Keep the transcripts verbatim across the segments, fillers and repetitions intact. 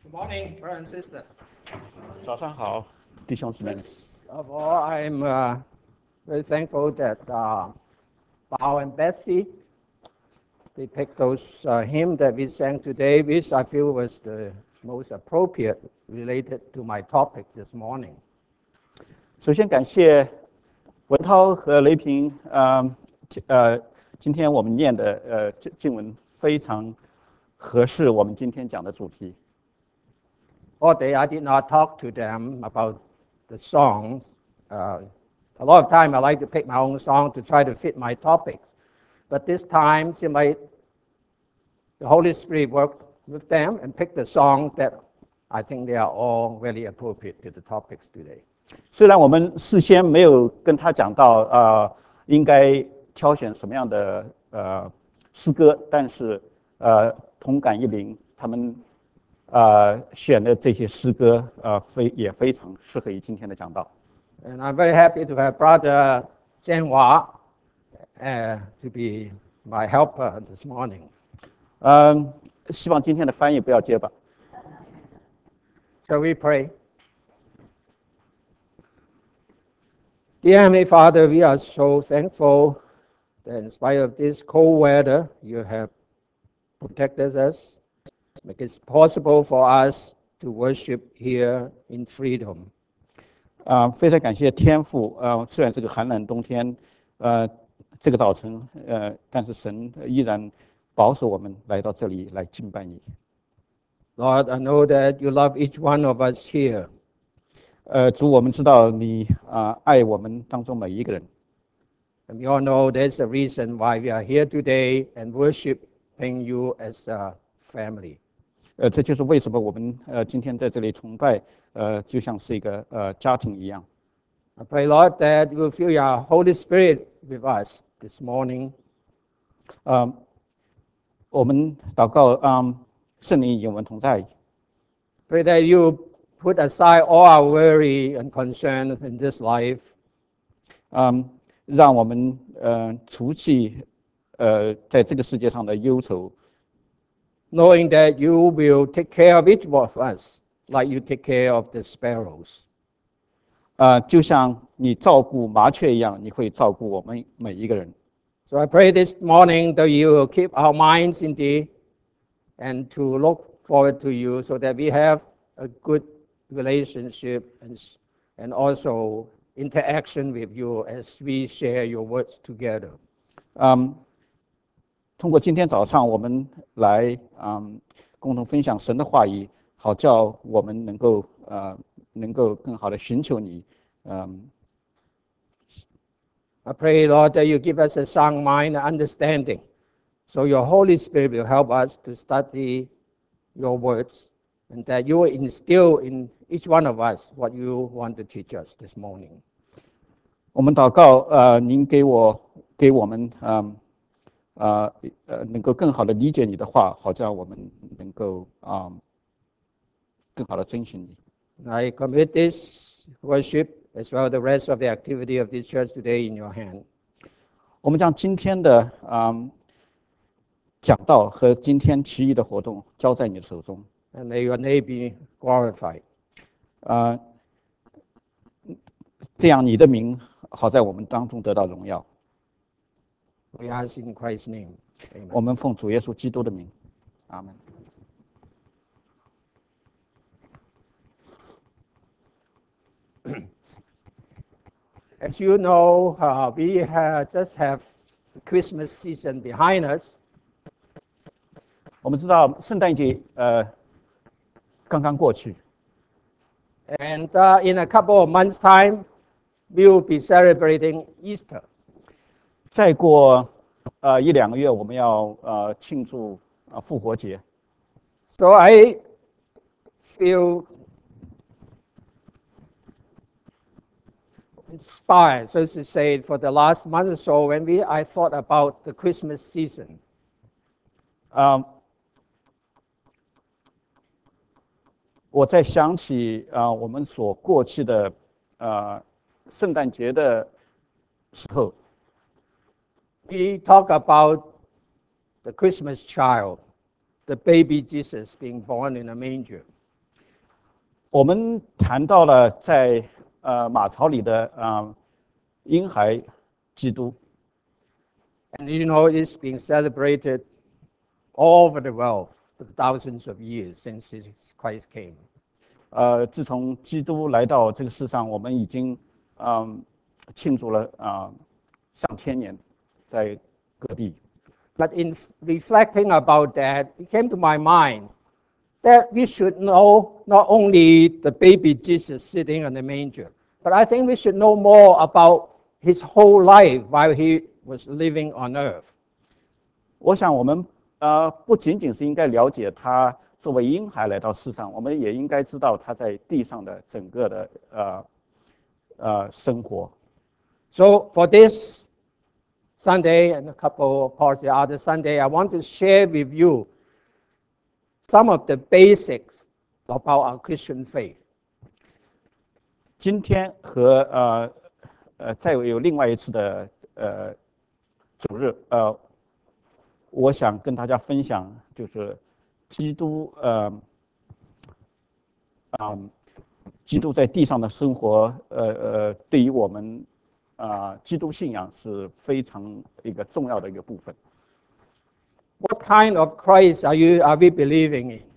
Good morning, brother and sister. 早上好，弟兄姊妹们。 First of all, I'm uh, very thankful that uh, Bao and Betsy they picked those uh, hymn that we sang today, which I feel was the most appropriate related to my topic this morning. 首先感谢文涛和雷平，呃呃，今天我们念的呃经经文非常合适我们今天讲的主题。 All day I did not talk to them about the songs. Uh, a lot of time I like to pick my own song to try to fit my topics. But this time, seemed like the Holy Spirit worked with them and picked the songs that I think they are all really appropriate to the topics today. 虽然我们事先没有跟他讲到呃应该挑选什么样的呃诗歌，但是呃同感一灵，他们呃选的这些诗歌呃非也非常适合于今天的讲道。 And I'm very happy to have Brother Jianhua uh, to be my helper this morning. 嗯，希望今天的翻译不要结巴。 Shall we pray? Dear Heavenly Father, we are so thankful that in spite of this cold weather, you have protected us, make it possible for us to worship here in freedom. 啊、非常感谢天父。呃，虽然这个寒冷冬天，呃，这个早晨，呃，但是神依然保守我们来到这里来敬拜你。 Lord, I know that you love each one of us here. 呃，主，我们知道你啊、爱我们当中每一个人。 And we all know there's a reason why we are here today and worshiping you as a family. 呃，这就是为什么我们呃今天在这里崇拜，呃，就像是一个呃家庭一样。 I pray, Lord, that you will fill your Holy Spirit with us this morning. 呃，我们祷告，嗯，圣灵与我们同在。 Pray that you put aside all our worry and concern in this life. 嗯，让我们呃除去呃在这个世界上的忧愁。 Knowing that you will take care of each one of us like you take care of the sparrows. 呃，就像你照顾麻雀一样，你会照顾我们每一个人。 So I pray this morning that you will keep our minds in thee and to look forward to you so that we have a good relationship and, and also interaction with you as we share your words together. 嗯，通过今天早上我们来嗯共同分享神的话语，好叫我们能够呃能够更好的寻求你。嗯， I pray, Lord, that you give us a sound mind and understanding. So your Holy Spirit will help us to study your words and that you will instill in each one of us what you want to teach us this morning. 我们祷告，呃，您给我给我们嗯呃呃能够更好的理解你的话，好叫我们能够啊、更好的遵循你。 I commit this worship as well as the rest of the activity of this church today in your hand. 我们将今天的嗯讲道和今天其余的活动交在你的手中。 And may your name be glorified. 呃，这样你的名好在我们当中得到荣耀。 We ask in Christ's name. 我 Amen. 们奉主耶稣基督的名，阿门。 As you know, uh, we have just have the Christmas season behind us. 我们知道圣诞节呃刚刚过去， And uh, in a couple of months' time, we will be celebrating Easter. 再过呃一两个月，我们要呃庆祝呃复活节。 So I feel inspired, so to say, for the last month or so when we I thought about the Christmas season. 啊、我在想起啊、我们所过去的呃圣诞节的时候， We talk about the Christmas child, the baby Jesus being born in a manger. 我们谈到了在呃马槽里的啊、呃、婴孩基督。 And you know, it's being celebrated all over the world for thousands of years since Christ came. 呃，自从基督来到这个世上，我们已经嗯庆祝了啊、呃、上千年，在各地。 But in reflecting about that, it came to my mind that we should know not only the baby Jesus sitting on the manger, but I think we should know more about his whole life while he was living on earth. 我想我们呃不仅仅是应该了解他作为婴孩来到世上，我们也应该知道他在地上的整个的呃呃生活。 So for this Sunday and a couple of parts the other Sunday, I want to share with you some of the basics about our Christian faith. 今天和呃呃再有另外一次的呃主日，呃，我想跟大家分享就是基督呃啊、嗯、基督在地上的生活，呃呃，对于我们啊、呃、基督信仰是非常一个重要的一个部分。 What kind of Christ are you are we believing in?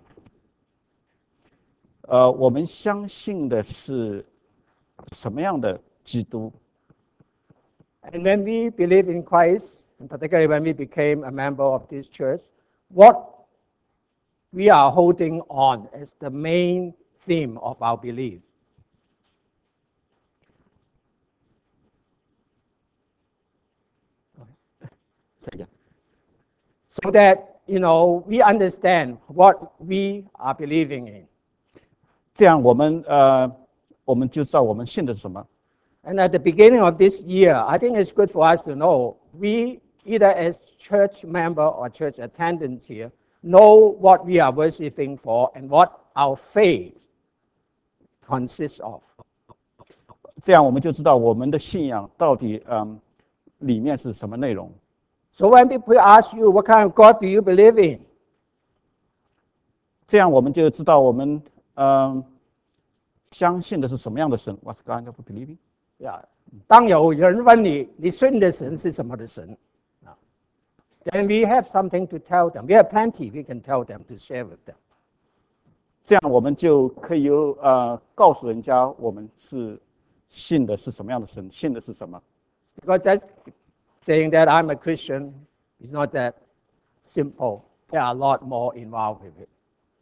呃，我们相信的是什么样的基督？ And when we believe in Christ, and particularly when we became a member of this church, what we are holding on as the main theme of our belief. So that, you know, we understand what we are believing in. 这样我们呃我们就知道我们信的是什么。 And at the beginning of this year, I think it's good for us to know, we, either as church member or church attendants here, know what we are worshiping for and what our faith consists of. 这样我们就知道我们的信仰到底嗯里面是什么内容。 So when people ask you, what kind of God do you believe in? 这样我们就知道我们嗯相信的是什么样的神。What kind of believing? Yeah. 当有人问你，你信的神是什么的神？ Then we have something to tell them. We have plenty we can tell them to share with them. 这样我们就可以有呃告诉人家我们是信的是什么样的神，信的是什么。 Because just saying that I'm a Christian is not that simple. There are a lot more involved with it.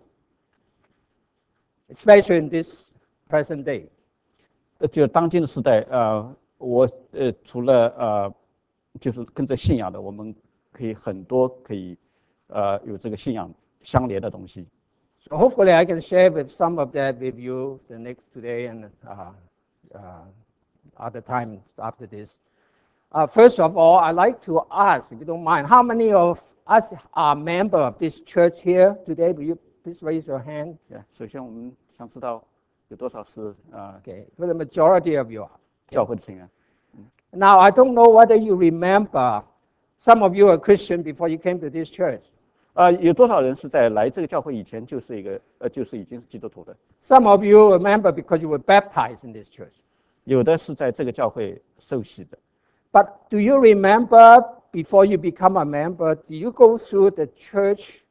Especially in this present day. 呃，就当今的时代，呃，我呃除了呃就是跟着信仰的，我们可以很多可以呃有这个信仰相连的东西。 So hopefully I can share with some of that with you the next today and uh, uh, other times after this. Uh, first of all, I'd like to ask, if you don't mind, how many of us are member of this church here today? Will you please raise your hand? Yeah, 首先我们想知道有多少是呃 Okay, for the majority of you are. 教会的成员。 Now, I don't know whether you remember, some of you are Christian before you came to this church. 啊、有多少人是在来这个教会以前就是一个呃就是已经是基督徒的？ Some of you remember because you were baptized in this church. 有的是在这个教会受洗的。 But do you remember before you become a member, do you go through the church?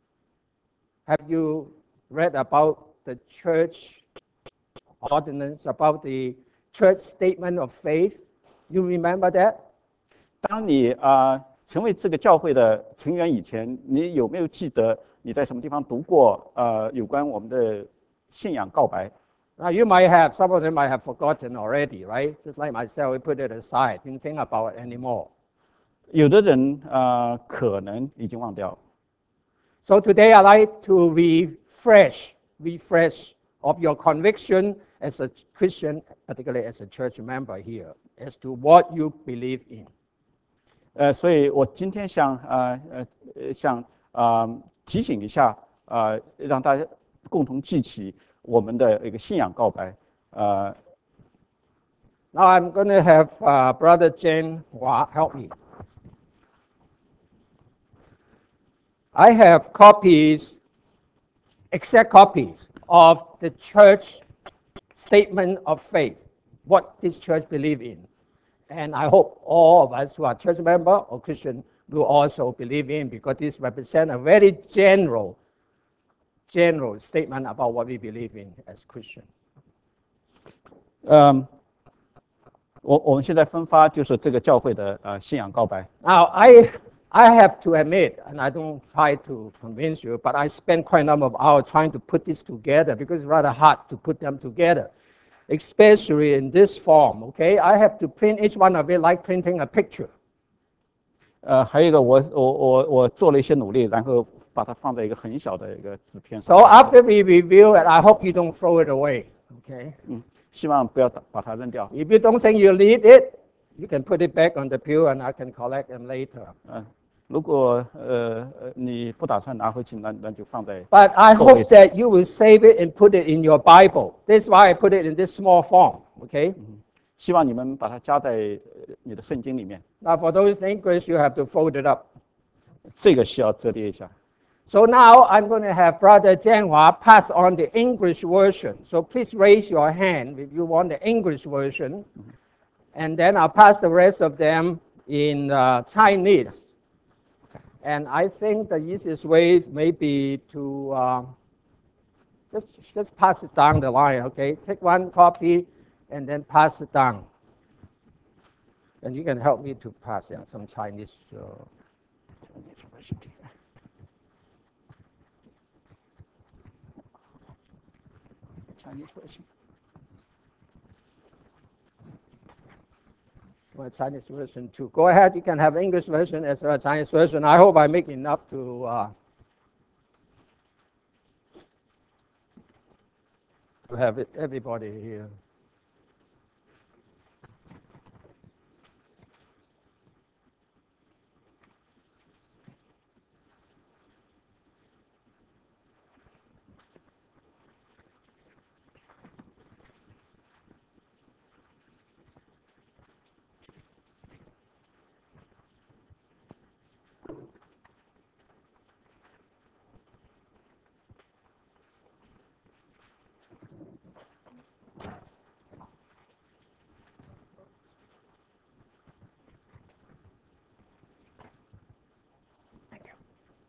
Have you read about the church ordinance, about the church statement of faith? You remember that? 当你啊、呃成为这个教会的成员以前，你有没有记得你在什么地方读过呃有关我们的信仰告白？ Now, you might have, some of them might have forgotten already, right? Just like myself, we put it aside, didn't think about it anymore. 有的人呃可能已经忘掉了。 So today I'd like to refresh, refresh of your conviction as a Christian, particularly as a church member here, as to what you believe in. 呃，所以我今天想呃呃呃想啊、呃、提醒一下啊、呃，让大家共同记起我们的一个信仰告白。呃 Now I'm going to have uh, Brother Jen Hua help me. I have copies, exact copies of the church statement of faith, what this church believes in. And I hope all of us who are church members or Christian will also believe in, because this represents a very general, general statement about what we believe in as Christian. 嗯，我我们现在分发就是这个教会的呃信仰告白。 Now, I, I have to admit, and I don't try to convince you, but I spent quite a number of hours trying to put this together because it's rather hard to put them together, especially in this form, okay? I have to print each one of it like printing a picture. 呃，还有一个我我我我做了一些努力，然后把它放在一个很小的一个纸片上。 So after we review it, I hope you don't throw it away, okay? 嗯，希望不要把把它扔掉。 If you don't think you need it, you can put it back on the pew and I can collect them later. 嗯，如果呃呃你不打算拿回去，那那就放在。 But I 座位 hope 上。 that you will save it and put it in your Bible. That's why I put it in this small form, okay? 希望你们把它加在呃你的圣经里面。 Now for those in English, you have to fold it up. 这个需要折叠一下。 So now I'm going to have Brother Jianhua pass on the English version. So please raise your hand if you want the English version. And then I'll pass the rest of them in uh, Chinese. And I think the easiest way may be to uh, just, just pass it down the line, okay? Take one copy and then pass it down. And you can help me to pass yeah, some Chinese, uh, Chinese version here. Chinese version. Well, Chinese version too. Go ahead, you can have English version as well as Chinese version. I hope I make enough to uh, to have it, everybody here. Thank you.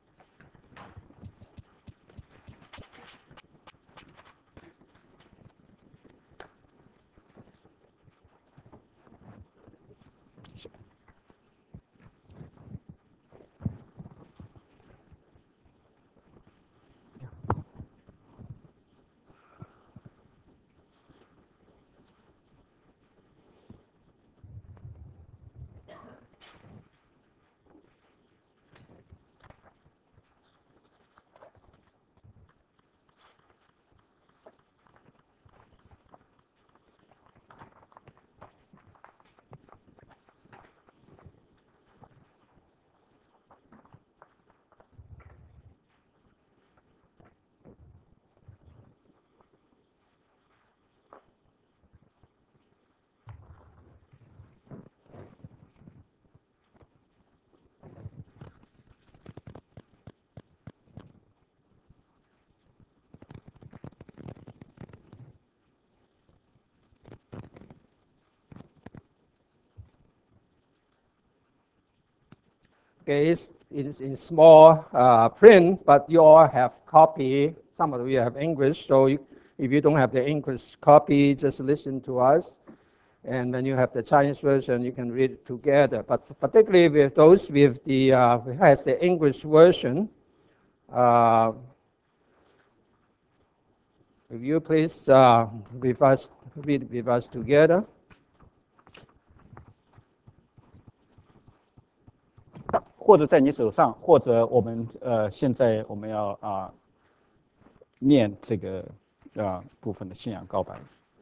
Okay, it's, it's in small uh, print, but you all have copy. Some of you have English, so you, if you don't have the English copy, just listen to us. And when you have the Chinese version, you can read it together. But particularly with those with the uh, who has the English version, uh, if you please uh, with us, read with us together. 或者在你手上，或者我们呃现在我们要啊、念这个啊、部分的信仰告白。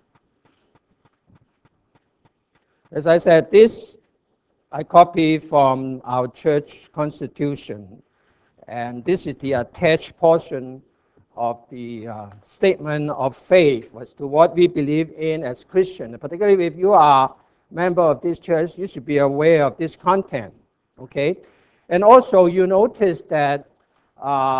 As I said, this I copy from our church constitution, and this is the attached portion of the uh, statement of faith as to what we believe in as Christians. Particularly if you are a member of this church, you should be aware of this content, okay? And also you notice that uh,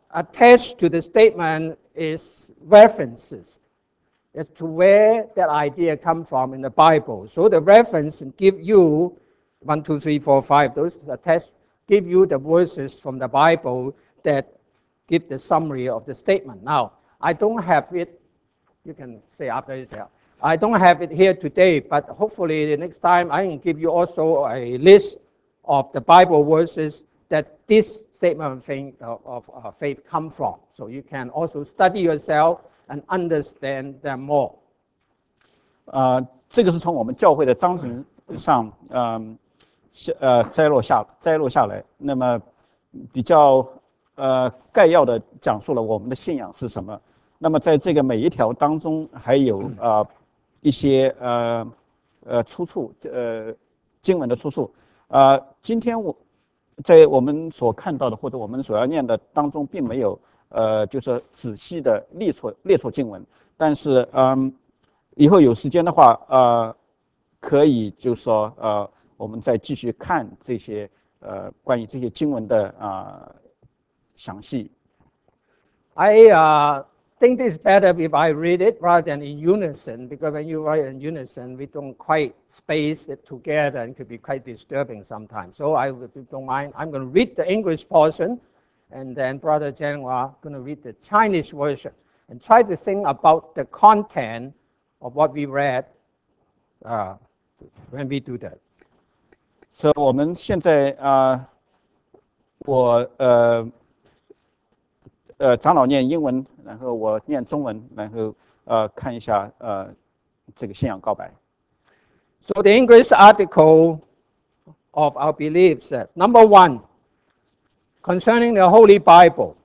attached to the statement is references as to where that idea comes from in the Bible. So the reference give you one, two, three, four, five. Those attached give you the verses from the Bible that give the summary of the statement. Now, I don't have it. You can say after this. I don't have it here today, but hopefully the next time I can give you also a list of the Bible verses that this statement of faith, of, of faith come from. So you can also study yourself and understand them more. 呃，这个是从我们教会的章程上，嗯，下呃摘落下摘落下来。那么比较呃概要的讲述了我们的信仰是什么。那么在这个每一条当中，还有呃一些呃呃出处，呃经文的出处。呃，今天我在我们所看到的或者我们所要念的当中，并没有呃就是仔细的列出列出经文，但是嗯。以后有时间的话，呃，可以就是说，呃，我们再继续看这些呃关于这些经文的啊、呃、详细。 I uh, think it's better if I read it rather than in unison, because when you write in unison, we don't quite space it together and it could be quite disturbing sometimes. So I, if you don't mind, I'm going to read the English portion, and then Brother Jianhua going to read the Chinese version, and try to think about the content of what we read uh, when we do that. 所以我们现在啊、呃，我呃呃长老念英文，然后我念中文，然后呃看一下呃这个信仰告白。 So the English article of our belief says, number one, concerning the Holy Bible,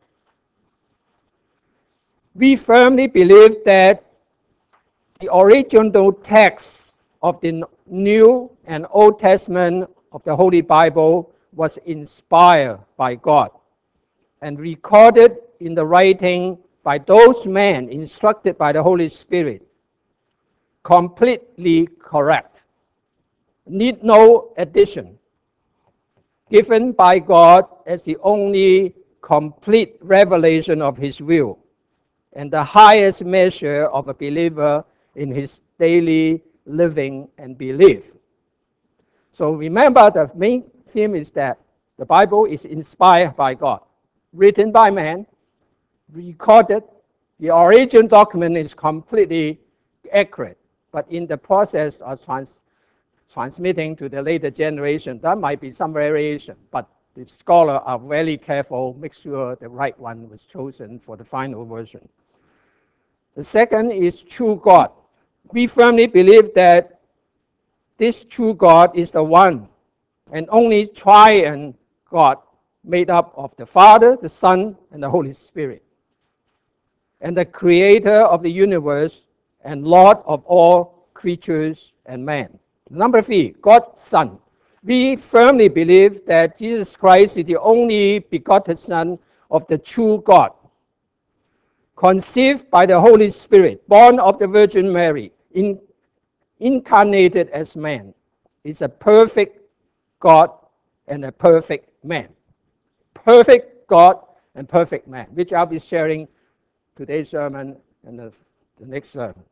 we firmly believe that the original text of the New and Old Testament of the Holy Bible was inspired by God and recorded in the writing by those men instructed by the Holy Spirit, completely correct, need no addition, given by God as the only complete revelation of His will, and the highest measure of a believer in his daily living and belief. So remember, the main theme is that the Bible is inspired by God, written by man, recorded. The original document is completely accurate, but in the process of trans transmitting to the later generation, there might be some variation, but the scholars are very careful, make sure the right one was chosen for the final version. The second is true God. We firmly believe that this true God is the one and only triune God made up of the Father, the Son, and the Holy Spirit, and the creator of the universe and Lord of all creatures and man. Number three, God's Son. We firmly believe that Jesus Christ is the only begotten Son of the true God, conceived by the Holy Spirit, born of the Virgin Mary, in, incarnated as man, is a perfect God and a perfect man. Perfect God and perfect man, which I'll be sharing today's sermon and the, the next sermon.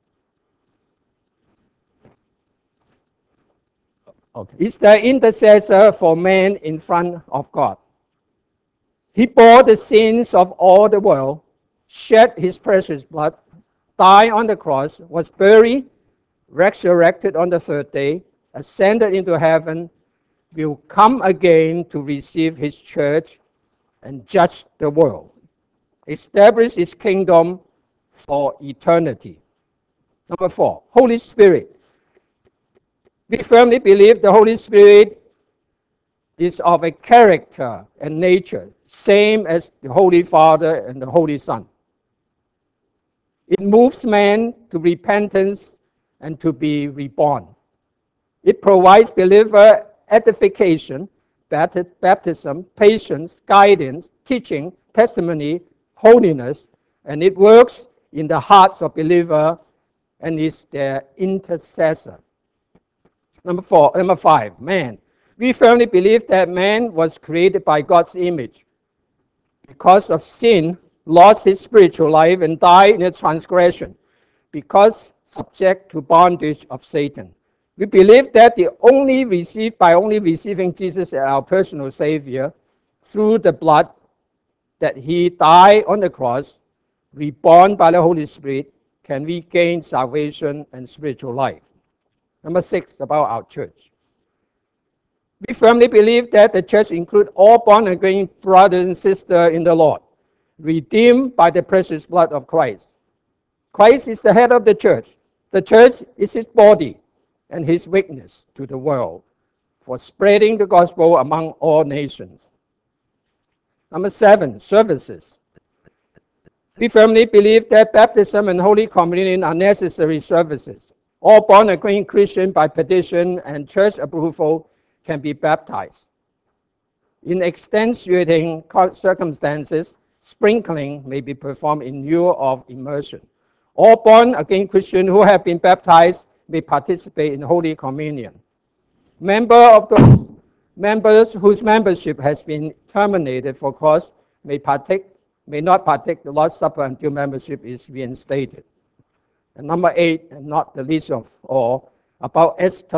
Okay. Is the intercessor for man in front of God. He bore the sins of all the world, shed his precious blood, died on the cross, was buried, resurrected on the third day, ascended into heaven, will come again to receive his church and judge the world, establish his kingdom for eternity. Number four, Holy Spirit. We firmly believe the Holy Spirit is of a character and nature, same as the Holy Father and the Holy Son. It moves man to repentance and to be reborn. It provides believer edification, baptism, patience, guidance, teaching, testimony, holiness, and it works in the hearts of believers and is their intercessor. Number four, number five, man. We firmly believe that man was created by God's image, because of sin, lost his spiritual life and died in a transgression, because subject to bondage of Satan. We believe that the only receive, by only receiving Jesus as our personal Savior through the blood that he died on the cross, reborn by the Holy Spirit, can we gain salvation and spiritual life. Number six, about our church. We firmly believe that the church includes all born-again brothers and sisters in the Lord, redeemed by the precious blood of Christ. Christ is the head of the church. The church is his body and his witness to the world for spreading the gospel among all nations. Number seven, services. We firmly believe that baptism and Holy Communion are necessary services. All born-again Christians by petition and church approval can be baptized. In extenuating circumstances, sprinkling may be performed in lieu of immersion. All born-again Christians who have been baptized may participate in Holy Communion. Member of those members whose membership has been terminated for cause may partake, may not partake the Lord's Supper until membership is reinstated. And number eight, and not the least of all, about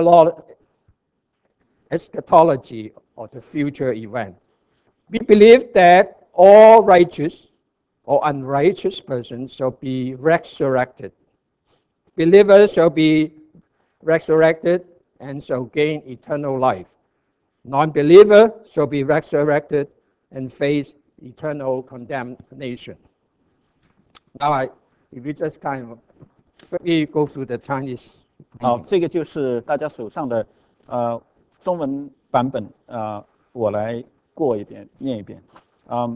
eschatology or the future event. We believe that all righteous or unrighteous persons shall be resurrected. Believers shall be resurrected and shall gain eternal life. Non-believer shall be resurrected and face eternal condemnation. Now, I, if you just kind of quickly go through the Chinese. 好，这个就是大家手上的呃中文版本啊、呃，我来过一遍，念一遍。嗯，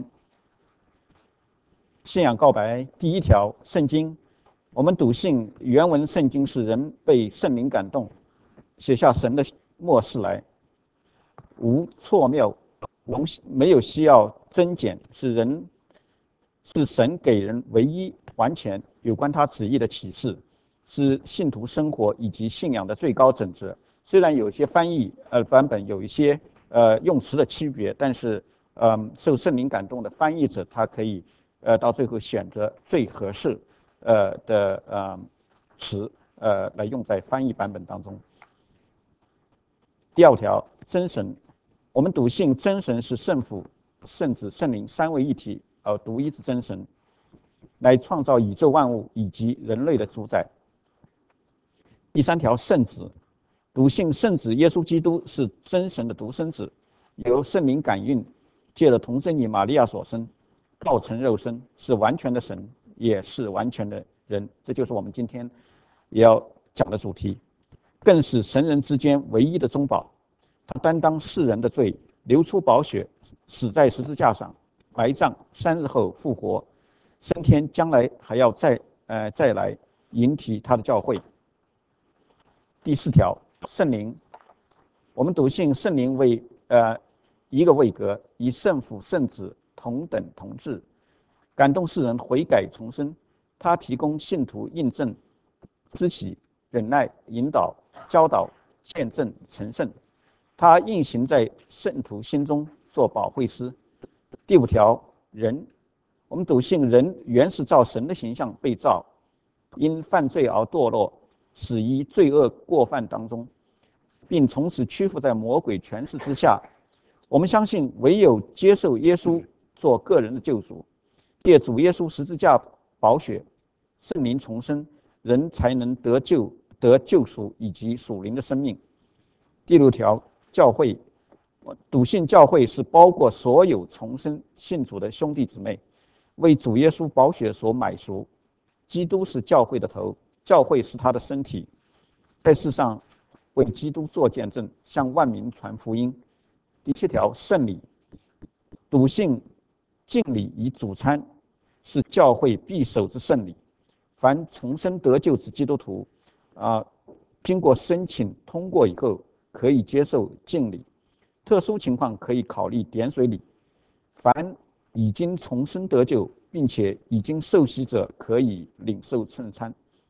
信仰告白第一条，圣经，我们笃信原文圣经是人被圣灵感动，写下神的默示来，无错谬，无没有需要增减，是人是神给人唯一完全有关他旨意的启示，是信徒生活以及信仰的最高准则。虽然有些翻译呃版本有一些呃用词的区别，但是嗯受圣灵感动的翻译者他可以呃到最后选择最合适呃的呃词呃来用在翻译版本当中。第二条，真神，我们笃信真神是圣父、圣子、圣灵三位一体而独一之真神，来创造宇宙万物以及人类的主宰。第三条，圣子，笃信圣子耶稣基督是真神的独生子，由圣灵感孕，借着童贞女玛利亚所生，道成肉身，是完全的神，也是完全的人。这就是我们今天也要讲的主题，更是神人之间唯一的中保。他担当世人的罪，流出宝血，死在十字架上，埋葬，三日后复活，升天，将来还要再呃再来迎提他的教会。第四条，圣灵，我们笃信圣灵为呃一个位格，以圣父、圣子同等同质，感动世人悔改重生。他提供信徒印证、知喜、忍耐、引导、教导、见证、成圣。他运行在圣徒心中，做保惠师。第五条，人，我们笃信人原是照神的形象被造，因犯罪而堕落，死于罪恶过犯当中，并从此屈服在魔鬼权势之下。我们相信，唯有接受耶稣做个人的救主，借主耶稣十字架宝血、圣灵重生，人才能得救、得救赎以及属灵的生命。第六条，教会，笃信教会是包括所有重生信主的兄弟姊妹，为主耶稣宝血所买赎。基督是教会的头，教会是他的身体，在世上为基督做见证，向万民传福音。第七条，圣礼，笃信敬礼与主餐是教会必守之圣礼。凡重生得救之基督徒，啊、呃，经过申请通过以后，可以接受敬礼。特殊情况可以考虑点水礼。凡已经重生得救并且已经受洗者，可以领受圣餐。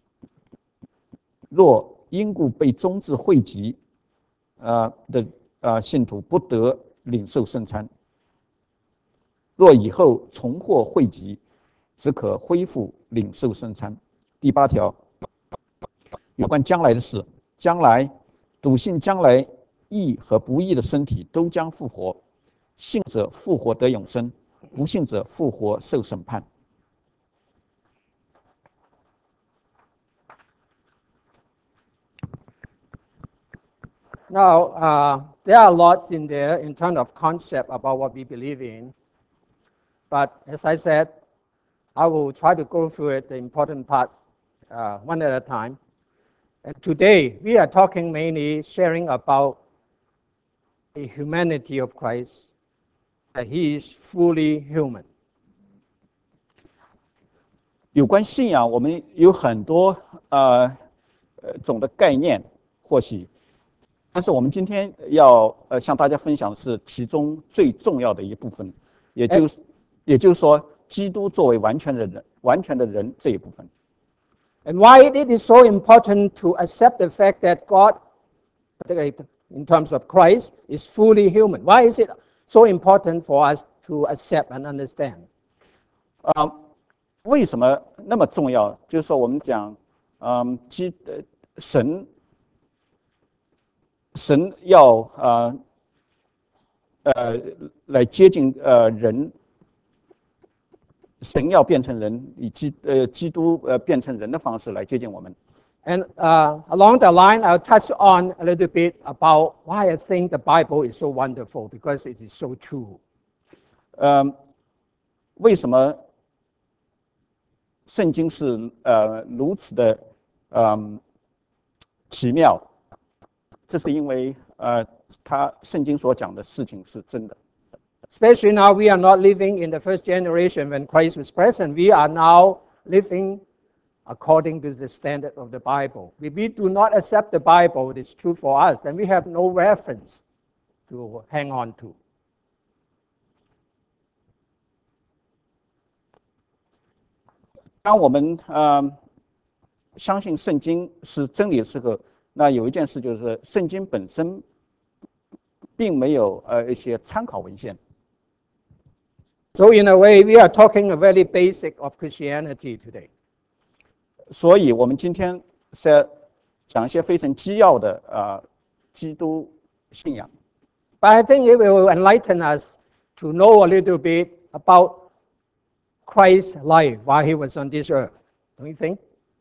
若因故被终止会籍，呃的呃信徒不得领受圣餐。 若以后重获惠及，只可恢复领受圣餐。第八条，有关将来的事，将来笃信将来义和不义的身体都将复活，信者复活得永生，不信者复活受审判。 Now, uh, there are lots in there in terms of concept about what we believe in. But as I said, I will try to go through it, the important parts, uh, one at a time. And today, we are talking mainly sharing about the humanity of Christ, that he is fully human. 有关信仰，我们有很多呃呃种的概念，或许，但是我们今天要呃向大家分享的是其中最重要的一部分，也就也就是说，基督作为完全的人，完全的人这一部分。 And why it is so important to accept the fact that God, particularly in terms of Christ, is fully human? Why is it so important for us to accept and understand? 啊、为什么那么重要？就是说，我们讲，嗯，基呃神神要呃呃来接近呃人，神要变成人，以基呃基督呃变成人的方式来接近我们。 And uh, along the line, I'll touch on a little bit about why I think the Bible is so wonderful, because it is so true. 呃，为什么圣经是呃如此的嗯奇妙？这是因为呃，他圣经所讲的事情是真的。 Especially now, we are not living in the first generation when Christ was present. We are now living according to the standard of the Bible. If we do not accept the Bible, it is true for us, then we have no reference to hang on to. 当我们呃相信圣经是真理的时候，那有一件事就是，圣经本身并没有呃一些参考文献。 So in a way, we are talking a very basic of Christianity today. 所以我们今天是讲一些非常基要的呃基督信仰。 But I think it will enlighten us to know a little bit about Christ's life while he was on this earth. Don't you think?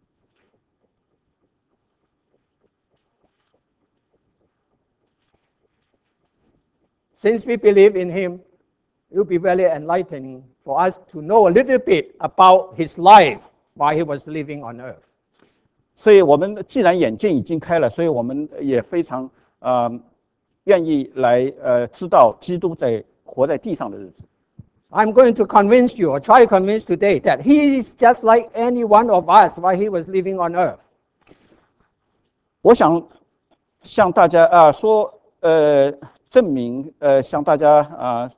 Since we believe in him, it will be very enlightening for us to know a little bit about his life while he was living on earth. 所以我们既然眼界已经开了，所以我们也非常呃愿意来呃知道基督在活在地上的日子。 I'm going to convince you, or try to convince today, that he is just like any one of us while he was living on earth. 我想向大家啊、呃、说，呃，证明，呃，向大家啊、呃、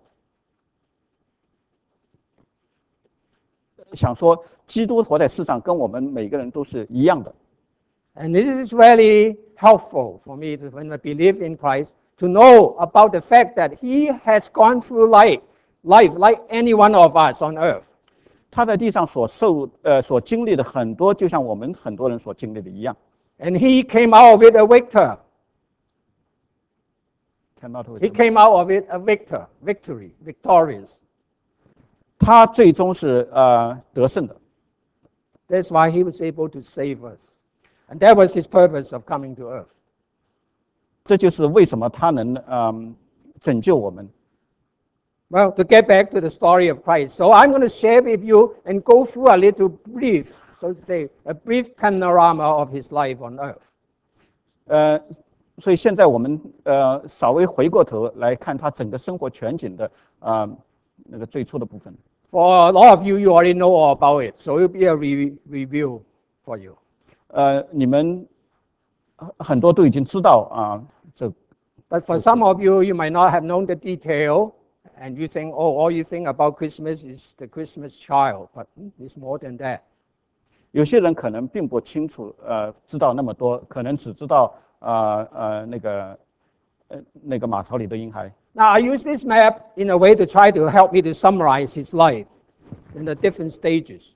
想说，基督活在世上，跟我们每个人都是一样的。 And this is really helpful for me to, when I believe in Christ, to know about the fact that he has gone through life, life like any one of us on earth. 他在地上所受呃所经历的很多，就像我们很多人所经历的一样。 And he came out of it a victor. He came out of it a victor, victory, victorious. 他最终是呃得胜的。 That's why he was able to save us. And that was his purpose of coming to earth. 这就是为什么他能嗯、呃、拯救我们。 Well, to get back to the story of Christ, so I'm going to share with you and go through a little brief, so to say, a brief panorama of his life on earth. 呃，所以现在我们呃稍微回过头来看他整个生活全景的啊、呃、那个最初的部分。 For a lot of you, you already know all about it, so it will be a re- review for you. 呃，你们很多都已经知道啊，这。 But for some of you, you might not have known the detail, and you think, oh, all you think about Christmas is the Christmas child, but it's more than that. 有些人可能并不清楚，呃，知道那么多，可能只知道呃呃那个呃那个马槽里的婴孩。 Now, I use this map in a way to try to help me to summarize his life in the different stages.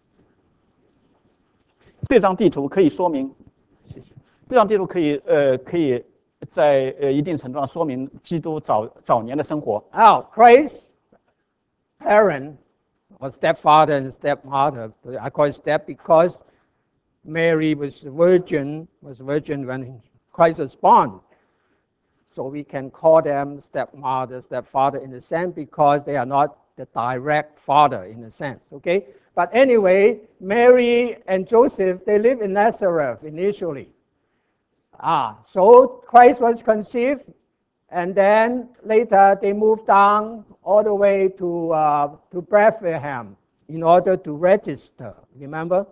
这张地图可以说明，谢谢。这张地图可以呃可以在呃一定程度上说明基督早早年的生活。 Now, Christ's parent or stepfather and stepmother, I call it step because Mary was a virgin, was a virgin when Christ was born. So we can call them stepmother, stepfather in a sense because they are not the direct father in a sense, okay? But anyway, Mary and Joseph, they live in Nazareth initially. Ah, so Christ was conceived, and then later they moved down all the way to, uh, to Bethlehem in order to register, remember?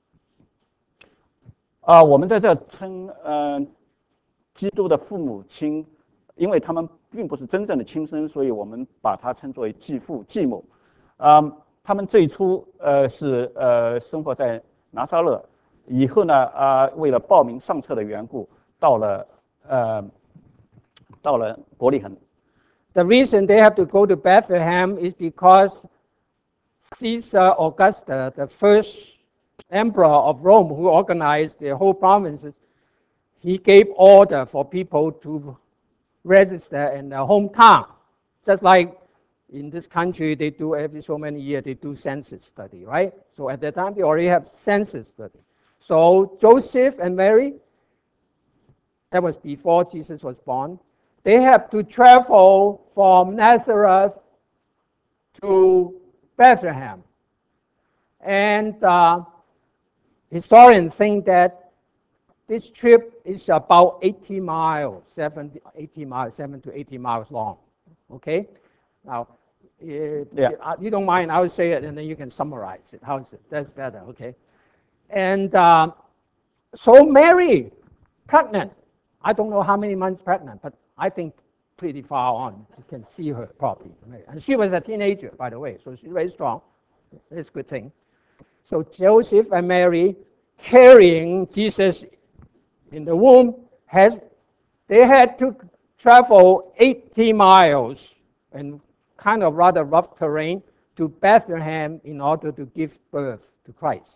啊、我们在这称呃基督的父母亲，因为他们并不是真正的亲生，所以我们把它称作为继父继母。啊、他们最初呃是呃生活在拿撒勒，以后呢啊、为了报名上册的缘故，到了呃到了伯利恒。 The reason they have to go to Bethlehem is because Caesar Augustus, the first emperor of Rome who organized the whole provinces, he gave order for people to register in their hometown. Just like in this country, they do every so many years, they do census study, right? So at that time, they already have census study. So Joseph and Mary, that was before Jesus was born, they have to travel from Nazareth to Bethlehem. And uh, historians think that this trip is about eighty miles, seventy, eighty miles, seven to eighty miles long. Okay? Now, uh, Yeah. you don't mind, I will say it and then you can summarize it. How is it? That's better, okay? And uh, so Mary, pregnant. I don't know how many months pregnant, but I think pretty far on. You can see her properly. And she was a teenager, by the way, so she's very strong. That's a good thing. So Joseph and Mary carrying Jesus in the womb, has, they had to travel eighty miles and kind of rather rough terrain to Bethlehem in order to give birth to Christ.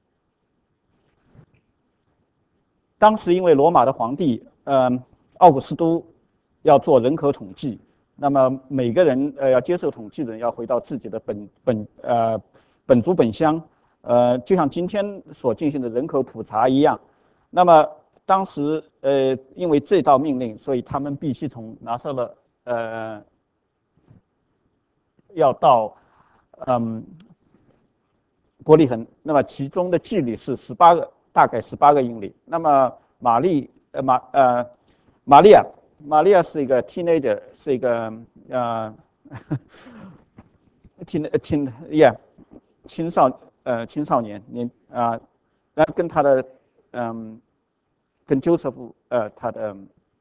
当时因为罗马的皇帝，嗯、呃，奥古斯都要做人口统计，那么每个人呃要接受统计的人要回到自己的本本呃本族本乡，呃，就像今天所进行的人口普查一样。那么当时呃因为这道命令，所以他们必须从拿撒勒呃要到嗯伯利恒，那么其中的距离是十八个。大概十八个英里。那么玛丽呃玛呃玛利亚玛利亚是一个 teenager， 是一个呃 teen teen yeah 青少呃青少年年啊，那、呃、跟他的嗯跟 Joseph 呃他的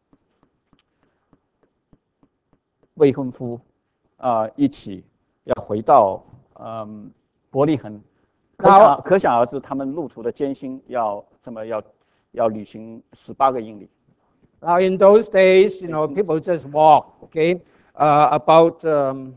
未婚夫啊、呃、一起要回到嗯伯利恒。可想可想而知，他们路途的艰辛要这么要要旅行十八个英里。 Now in those days, you know, people just walk. Okay, uh, about um,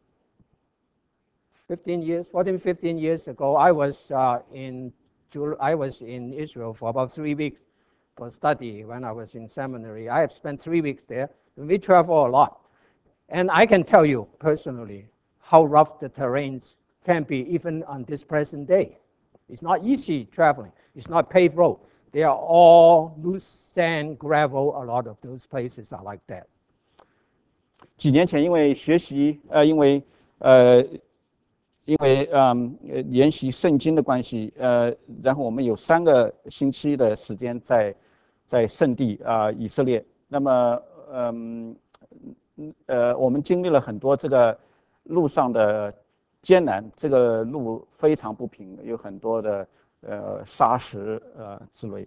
fifteen years, fourteen, fifteen years ago, I was uh, in I was in Israel for about three weeks for study when I was in seminary. I have spent three weeks there, and we travel a lot. And I can tell you personally how rough the terrains can be even on this present day. It's not easy traveling. It's not paved road. They are all loose sand, gravel. A lot of those places are like that. 几年前，因为学习，呃，因为呃，因为嗯，研习圣经的关系，呃，然后我们有三个星期的时间在在圣地啊、呃、以色列。那么，嗯，呃，我们经历了很多这个路上的。艰难，这个路非常不平，有很多的呃沙石呃之类。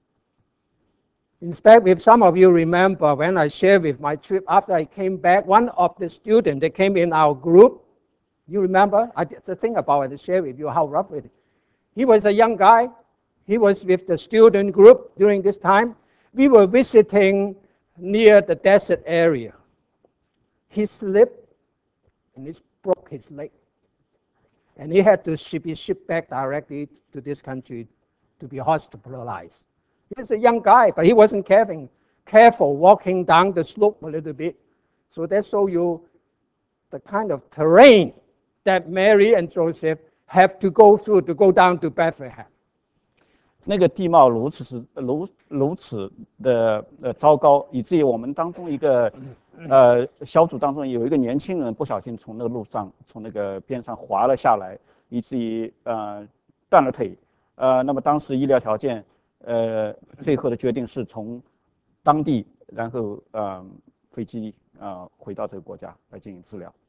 In fact, if some of you remember when I shared with my trip after I came back, one of the students that came in our group, you remember? I did the thing about it to share with you how rough it is. He was a young guy. He was with the student group during this time. We were visiting near the desert area. he slipped and it broke his leg. And he had to ship, be shipped back directly to this country to be hospitalized. He was a young guy, but he wasn't careful, careful walking down the slope a little bit. So that shows you the kind of terrain that Mary and Joseph have to go through to go down to Bethlehem. 那个地貌如此是如如此的呃糟糕，以至于我们当中一个呃小组当中有一个年轻人不小心从那个路上从那个边上滑了下来，以至于呃断了腿。呃，那么当时医疗条件呃最后的决定是从当地然后呃飞机啊、呃、回到这个国家来进行治疗。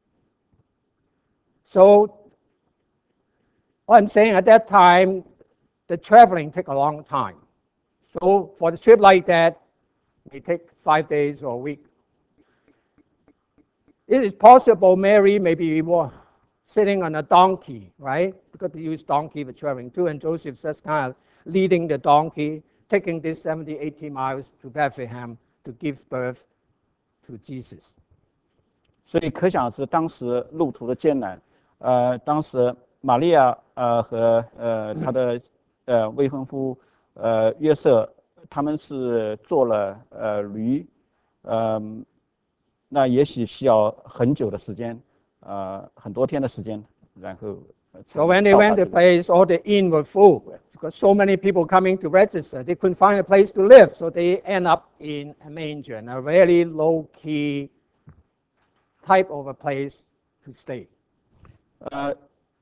So what I'm saying at that time, the traveling take a long time. So for the trip like that, it may take five days or a week. It is possible Mary may be sitting on a donkey, right? Because they use donkey for traveling too, and Joseph just kind of leading the donkey, taking this seventy, eighty miles to Bethlehem to give birth to Jesus. 所以可想而知当时路途的艰难。呃，当时玛利亚呃和呃她的呃未婚夫呃约瑟，他们是坐了呃驴，呃，那也许需要很久的时间，呃很多天的时间，然后。 So when they went to place, all the inn were full because so many people coming to register, they couldn't find a place to live, so they end up in a manger, a very low-key type of a place to stay. 呃，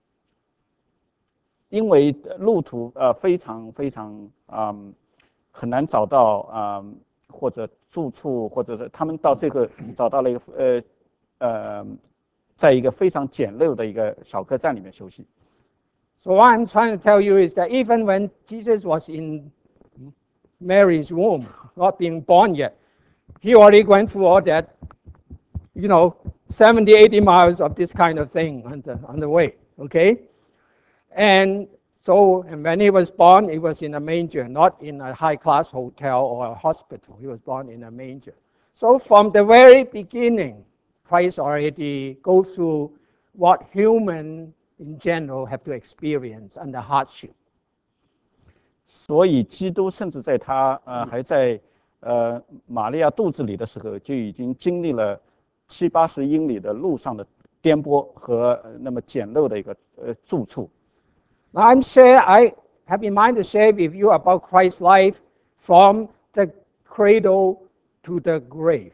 因为路途呃非常非常嗯很难找到嗯或者住处，或者是他们到这个找到了一个呃呃，在一个非常简陋的一个小客栈里面休息。 So what I'm trying to tell you is that even when Jesus was in Mary's womb, not being born yet, he already went through all that, you know, seventy, eighty miles of this kind of thing on the, on the way, okay? And so and when he was born, he was in a manger, not in a high-class hotel or a hospital. He was born in a manger. So from the very beginning, Christ already goes through what human in general have to experience under hardship. 所以基督甚至在他呃还在呃玛利亚肚子里的时候，就已经经历了七八十英里的路上的颠簸和那么简陋的一个呃住处。 Now I'm share I have in mind to share with you about Christ's life from the cradle to the grave.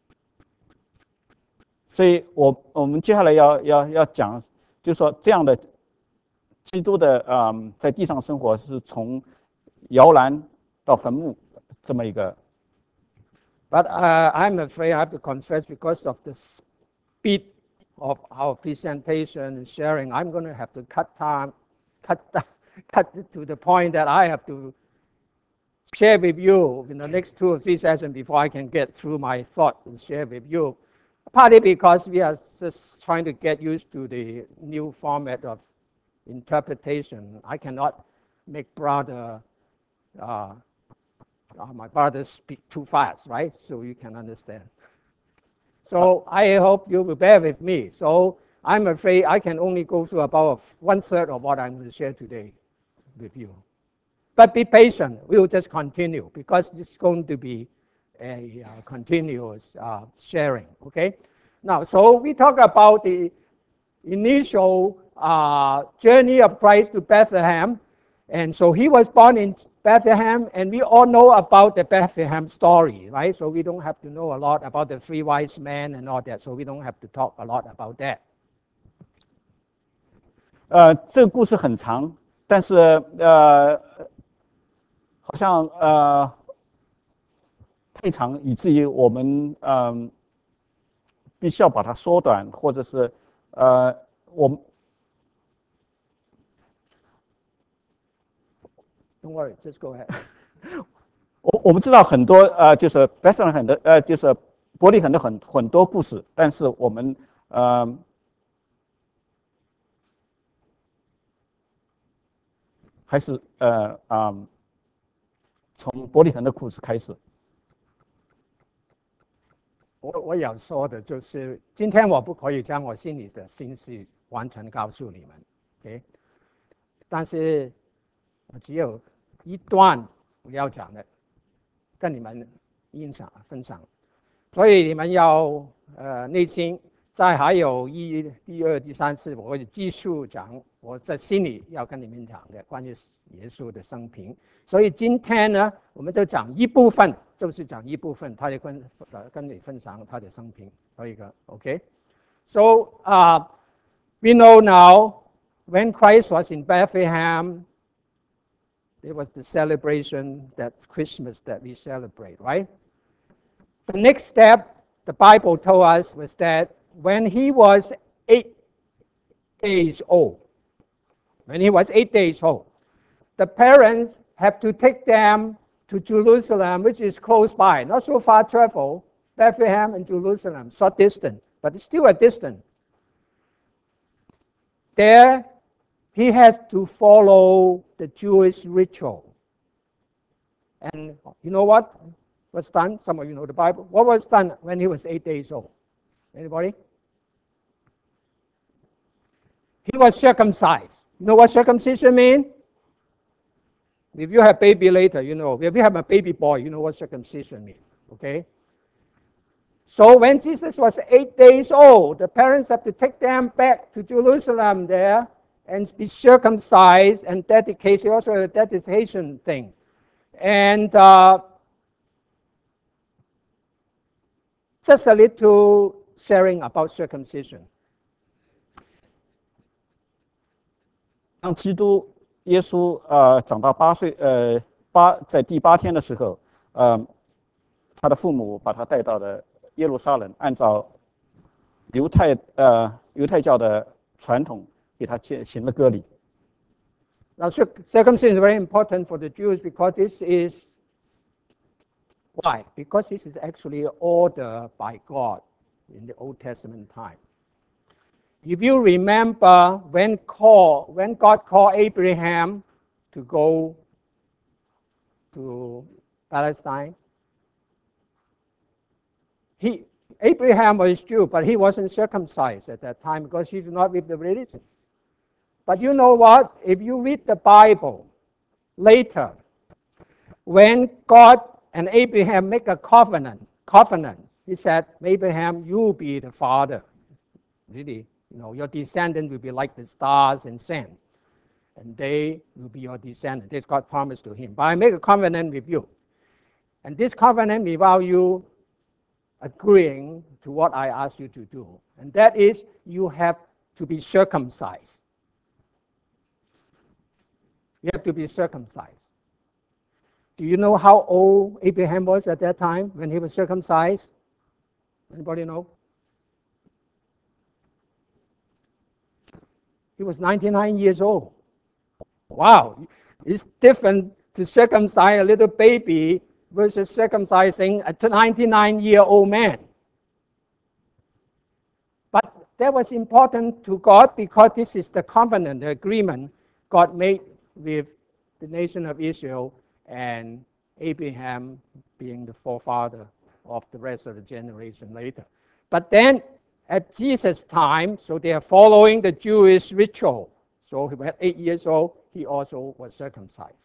所以我我们接下来要要要讲，就是说这样的基督的啊、呃，在地上生活是从摇篮到坟墓这么一个。 But uh, I'm afraid I have to confess because of the speed of our presentation and sharing, I'm going to have to cut time, cut cut it to the point that I have to share with you in the next two or three sessions before I can get through my thought and share with you. Partly because we are just trying to get used to the new format of interpretation. I cannot make brother, uh, uh, my brother speak too fast, right? So you can understand. So I hope you will bear with me. So I'm afraid I can only go through about one third of what I'm going to share today with you. But be patient. We will just continue because it's going to be a uh, continuous uh, sharing, okay? Now, so we talk about the initial uh, journey of Christ to Bethlehem. And so he was born in Bethlehem, and we all know about the Bethlehem story, right? So we don't have to know a lot about the three wise men and all that. So we don't have to talk a lot about that. 呃，这个故事很长，但是呃，好像呃太长，以至于我们嗯、呃、必须要把它缩短，或者是呃我们。 Don't worry, just go ahead. 我我们知道很多呃，就是 Bethlehem 很多呃，就是伯利恒的很很多故事，但是我们呃还是呃啊、呃、从伯利恒的故事开始。 我我要说的就是，今天我不可以将我心里的心事完全告诉你们 ，OK？但是我只有一段我要讲的，跟你们欣赏分享，所以你们要呃内心在还有一、第二、第三次，我会继续讲我在心里要跟你们讲的关于耶稣的生平。所以今天呢，我们就讲一部分，就是讲一部分，他就跟呃跟你分享他的生平，所以一个 OK。So uh, we know now when Christ was in Bethlehem, it was the celebration that Christmas that we celebrate, right? The next step, the Bible told us, was that when he was eight days old, when he was eight days old, the parents have to take them to Jerusalem, which is close by, not so far travel, Bethlehem and Jerusalem, short distance, but it's still a distance. There, he has to follow the Jewish ritual. And you know what was done? Some of you know the Bible. What was done when he was eight days old? Anybody? He was circumcised. You know what circumcision means? If you have baby later, you know. If you have a baby boy, you know what circumcision means. Okay? So when Jesus was eight days old, the parents have to take them back to Jerusalem there and be circumcised and dedication, also a dedication thing. And uh, just a little sharing about circumcision. 当基督耶稣呃长到八岁呃八在第八天的时候，呃他的父母把他带到了耶路撒冷，按照犹太呃犹太教的传统给他行了割礼。 Now circumcision is very important for the Jews because this is why? Because this is actually ordered by God in the Old Testament time. If you remember when call, when God called Abraham to go to Palestine, he, Abraham was Jew, but he wasn't circumcised at that time because he did not live the religion. But you know what? If you read the Bible later, when God and Abraham make a covenant, covenant, he said, Abraham, you will be the father. Really, you know, your descendant will be like the stars and sand, and they will be your descendant. This God promised to him. But I make a covenant with you. And this covenant without you agreeing to what I ask you to do. And that is, you have to be circumcised. You have to be circumcised. Do you know how old Abraham was at that time when he was circumcised? Anybody know? He was ninety-nine years old. Wow, it's different to circumcise a little baby versus circumcising a ninety-nine-year-old man. But that was important to God because this is the covenant, the agreement God made with the nation of Israel and Abraham being the forefather of the rest of the generation later. But then at Jesus' time, so they are following the Jewish ritual. So he was eight years old, he also was circumcised.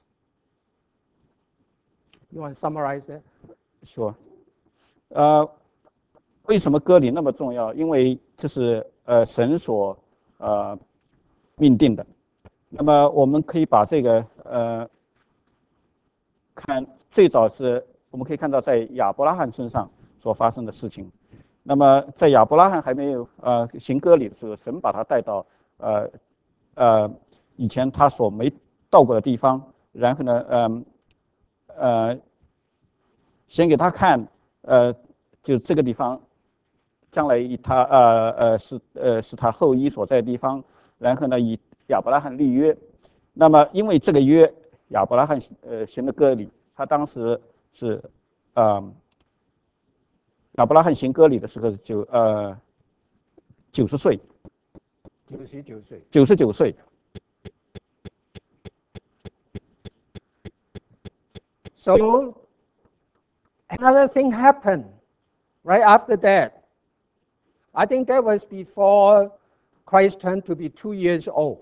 You want to summarize that? Sure. 呃，为什么割礼那么重要？因为这是呃神所呃命定的。那么我们可以把这个呃看，最早是我们可以看到在亚伯拉罕身上所发生的事情。那么在亚伯拉罕还没有呃行割礼的时候，神把他带到呃呃以前他所没到过的地方，然后呢，嗯 呃, 呃先给他看，呃，就这个地方，将来以他呃呃是呃是他后裔所在的地方，然后呢以亚伯拉罕立约。那么因为这个约，亚伯拉罕呃行了割礼，他当时是呃亚伯拉罕行割礼的时候就呃九十岁， 九十九岁， 九十九岁。 So another thing happened. right after that, I think that was before Christ turned to be two years old.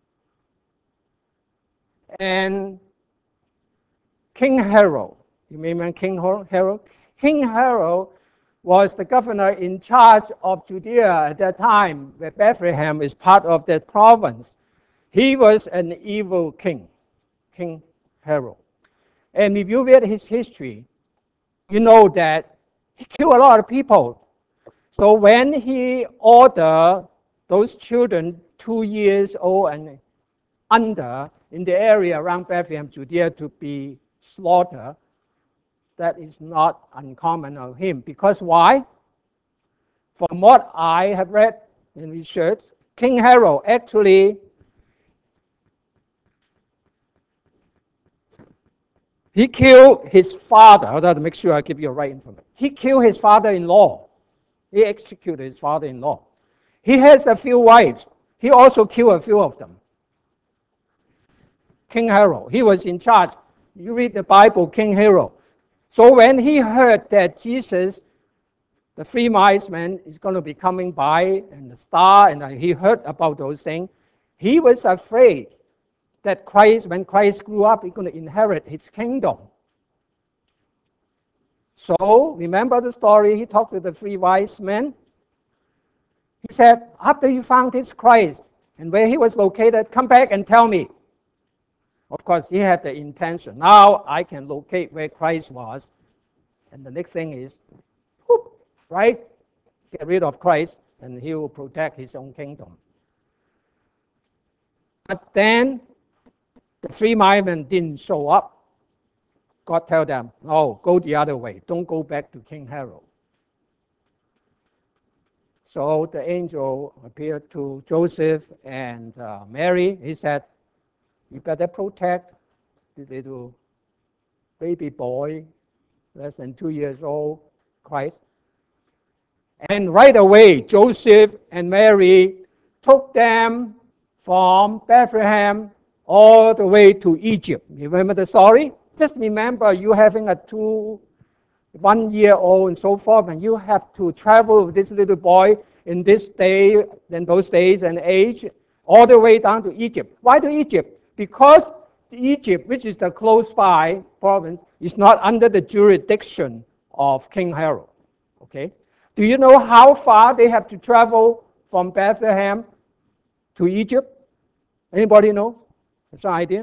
And King Herod, you remember King Herod? King Herod was the governor in charge of Judea at that time, where Bethlehem is part of that province. He was an evil king, King Herod. And if you read his history, you know that he killed a lot of people. So when he ordered those children two years old and under in the area around Bethlehem, Judea, to be slaughtered, that is not uncommon of him. Because why? From what I have read in research, King Herod actually he killed his father. I have to make sure I give you the right information. He killed his father-in-law. He executed his father-in-law. He has a few wives. He also killed a few of them. King Herod, he was in charge. You read the Bible, King Herod. So when he heard that Jesus, the three wise men, is going to be coming by, and the star, and he heard about those things, he was afraid that Christ, when Christ grew up, he's going to inherit his kingdom. So, remember the story, he talked to the three wise men. He said, after you found this Christ, and where he was located, come back and tell me. Of course, he had the intention. Now I can locate where Christ was. And the next thing is, whoop, right? Get rid of Christ, and he will protect his own kingdom. But then, the three wise men didn't show up. God tell them, no, go the other way. Don't go back to King Herod. So the angel appeared to Joseph and uh, Mary. He said, you better protect the little baby boy, less than two years old, Christ. And right away, Joseph and Mary took them from Bethlehem all the way to Egypt. You remember the story? Just remember you having a two, one year old and so forth, and you have to travel with this little boy in this day, in those days and age, all the way down to Egypt. Why to Egypt? Because Egypt, which is the close by province, is not under the jurisdiction of King Herod. Okay? Do you know how far they have to travel from Bethlehem to Egypt? Anybody know? Have some idea?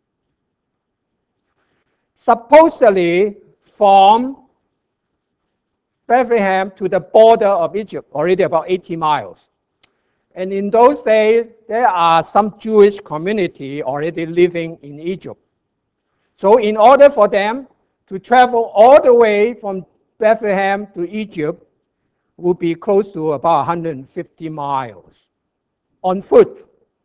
Supposedly, from Bethlehem to the border of Egypt, already about eighty miles. And in those days, there are some Jewish community already living in Egypt. So in order for them to travel all the way from Bethlehem to Egypt, would be close to about one hundred fifty miles on foot.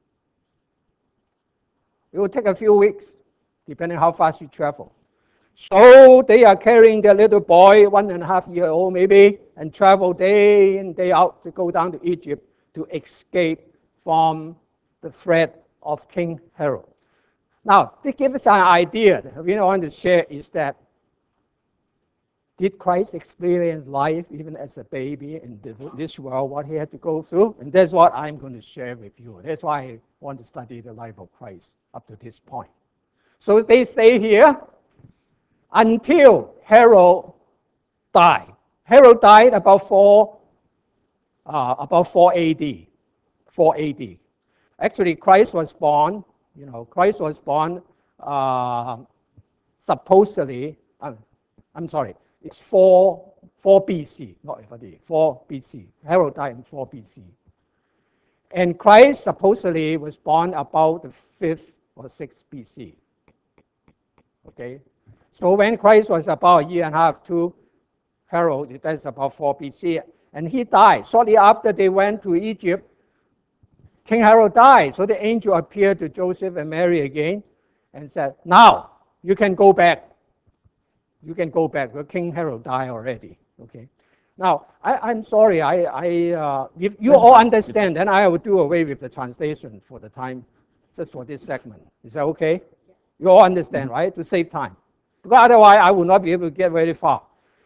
It will take a few weeks, depending how fast you travel. So they are carrying their little boy, one and a half year old maybe, and travel day in, day out to go down to Egypt to escape from the threat of King Herod. Now, to give us an idea, what we want to share is that did Christ experience life even as a baby in this world, what he had to go through? And that's what I'm going to share with you. That's why I want to study the life of Christ up to this point. So they stay here until Herod died. Herod died about four, uh, about four A D. four A D. Actually, Christ was born. You know, Christ was born uh, supposedly. Uh, I'm sorry. It's four, four B C, not F D. four B C. Herod died in four B C. And Christ supposedly was born about the fifth or sixth B C. Okay. So when Christ was about a year and a half to Herod, that's about four B C, and he died. Shortly after they went to Egypt, King Herod died. So the angel appeared to Joseph and Mary again and said, now you can go back. You can go back. Well, King Herod died already. Okay. Now, I, I'm sorry. I, I, uh, if you all understand, then I will do away with the translation for the time, just for this segment. Is that okay? You all understand, right? To save time. Because otherwise, I will not be able to get very far.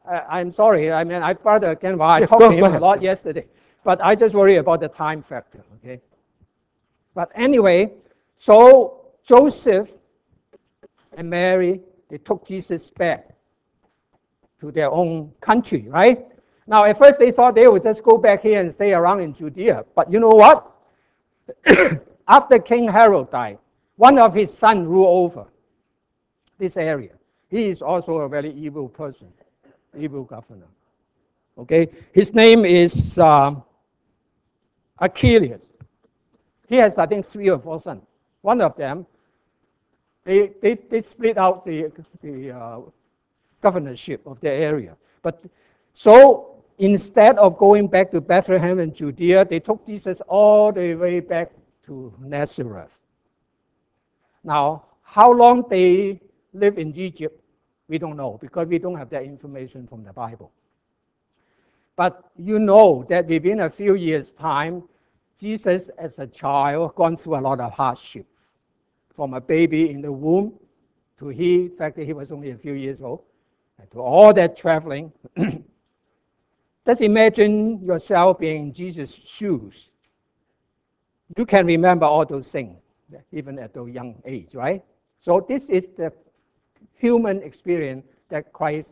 I, I'm sorry. I mean, I brother again. Well, I Yeah, talked go- to him go a ahead. lot yesterday, but I just worry about the time factor. Okay. But anyway, so Joseph and Mary, they took Jesus back to their own country, right? Now, at first they thought they would just go back here and stay around in Judea. But you know what? After King Herod died, one of his sons ruled over this area. He is also a very evil person, evil governor. Okay, his name is um, Achilles. He has, I think, three or four sons. One of them, they, they, they split out the, the uh, governorship of the area. But so instead of going back to Bethlehem and Judea, they took Jesus all the way back to Nazareth. Now, how long they lived in Egypt, we don't know because we don't have that information from the Bible. But you know that within a few years' time, Jesus as a child gone through a lot of hardship. From a baby in the womb to he, the fact that he was only a few years old, and to all that traveling. Just imagine yourself being in Jesus' shoes. You can remember all those things, even at a young age, right? So this is the human experience that Christ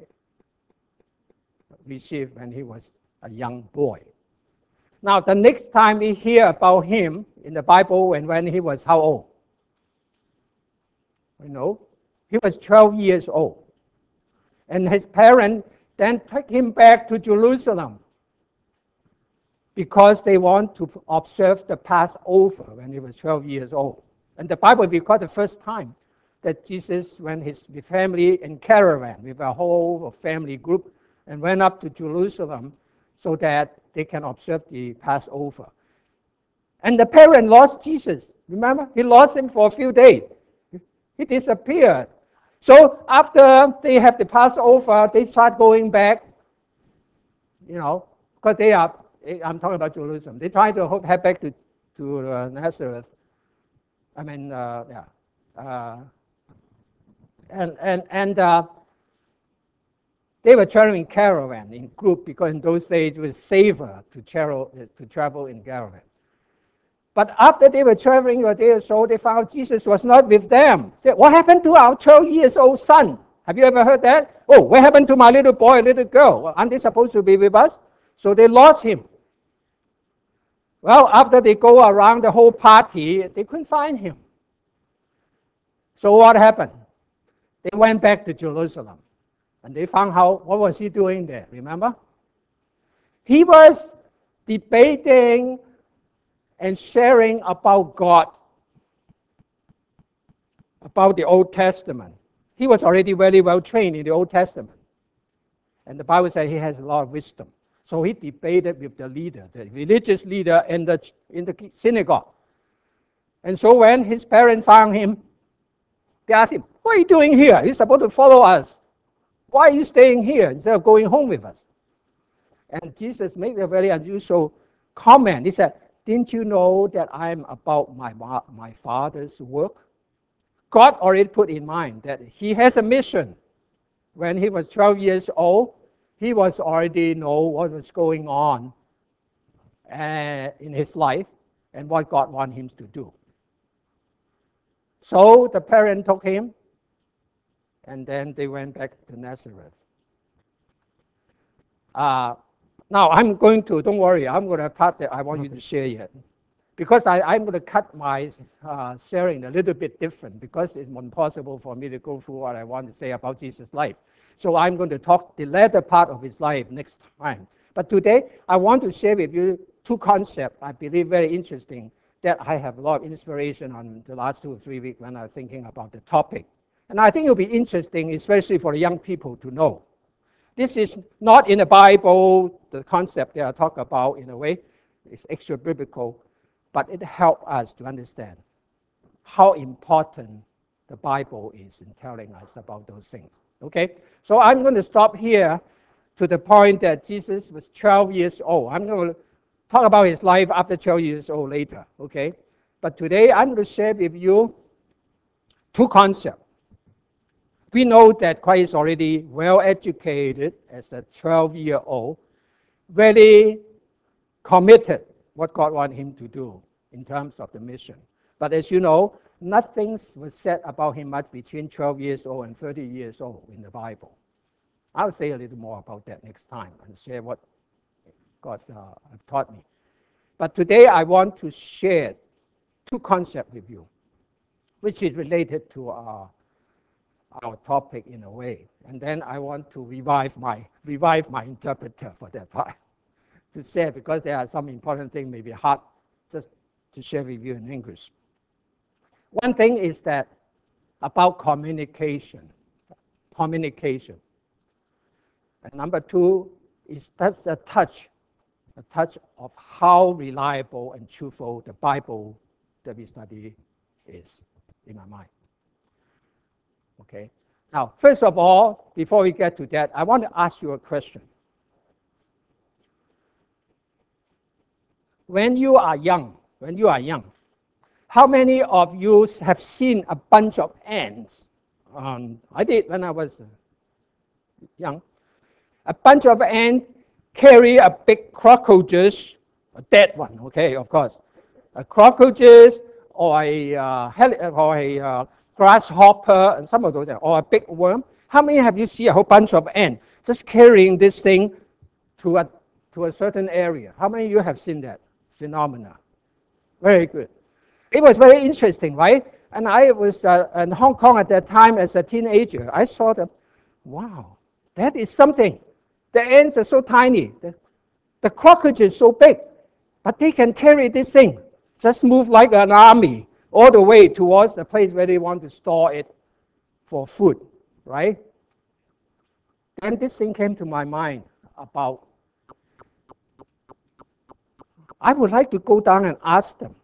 received when he was a young boy. Now, the next time we hear about him in the Bible and when he was how old? You know, he was twelve years old. And his parents then took him back to Jerusalem because they want to observe the Passover when he was twelve years old. And the Bible records the first time that Jesus went his family in caravan with a whole family group and went up to Jerusalem so that they can observe the Passover. And the parent lost Jesus. Remember? He lost him for a few days. He disappeared. So after they have the Passover, they start going back, you know, because they are, I'm talking about Jerusalem. They try to head back to, to uh, Nazareth. I mean, uh, yeah. Uh, and and, and uh, they were traveling caravan in group because in those days it was safer to travel, to travel in caravan. But after they were traveling a day or so, they found Jesus was not with them. They said, what happened to our twelve years old son? Have you ever heard that? Oh, what happened to my little boy, little girl? Well, aren't they supposed to be with us? So they lost him. Well, after they go around the whole party, they couldn't find him. So what happened? They went back to Jerusalem. And they found out, what was he doing there? Remember? He was debating and sharing about God, about the Old Testament. He was already very well trained in the Old Testament. And the Bible said he has a lot of wisdom. So he debated with the leader, the religious leader in the, in the synagogue. And so when his parents found him, they asked him, what are you doing here? You're supposed to follow us. Why are you staying here instead of going home with us? And Jesus made a very unusual comment. He said, didn't you know that I'm about my, my Father's work? God already put in mind that he has a mission. When he was twelve years old, he was already know what was going on uh, in his life and what God wanted him to do. So the parent took him, and then they went back to Nazareth. Uh, now I'm going to, don't worry, I'm going to cut that I want you to share yet. Because I, I'm going to cut my uh, sharing a little bit different because it's impossible for me to go through what I want to say about Jesus' life. So I'm going to talk the latter part of his life next time. But today, I want to share with you two concepts I believe very interesting that I have a lot of inspiration on the last two or three weeks when I was thinking about the topic. And I think it will be interesting, especially for the young people to know. This is not in the Bible, the concept that I talk about in a way. It's extra biblical. But it helps us to understand how important the Bible is in telling us about those things. Okay? So I'm going to stop here to the point that Jesus was twelve years old. I'm going to talk about his life after twelve years old later. Okay? But today I'm going to share with you two concepts. We know that Christ is already well educated as a twelve-year-old, very committed what God wanted him to do in terms of the mission. But as you know, nothing was said about him much between twelve years old and thirty years old in the Bible. I'll say a little more about that next time and share what God uh, taught me. But today I want to share two concepts with you, which is related to our, our topic in a way. And then I want to revive my, revive my interpreter for that part to share, because there are some important things maybe hard just to share with you in English. One thing is that about communication. Communication. And number two is that's the touch, the touch of how reliable and truthful the Bible that we study is in my mind. Okay. Now, first of all, before we get to that, I want to ask you a question. When you are young, when you are young, how many of you have seen a bunch of ants? Um, I did when I was young. A bunch of ants carry a big cockroaches, a dead one, okay, of course. A cockroaches or a, uh, or a uh, grasshopper, and some of those, or a big worm. How many have you seen a whole bunch of ants just carrying this thing to a, to a certain area? How many of you have seen that phenomena? Very good. It was very interesting, right? And I was uh, in Hong Kong at that time as a teenager. I saw them, wow, that is something. The ants are so tiny. The, the cockroach is so big. But they can carry this thing. Just move like an army all the way towards the place where they want to store it for food, right? Then this thing came to my mind about, I would like to go down and ask them,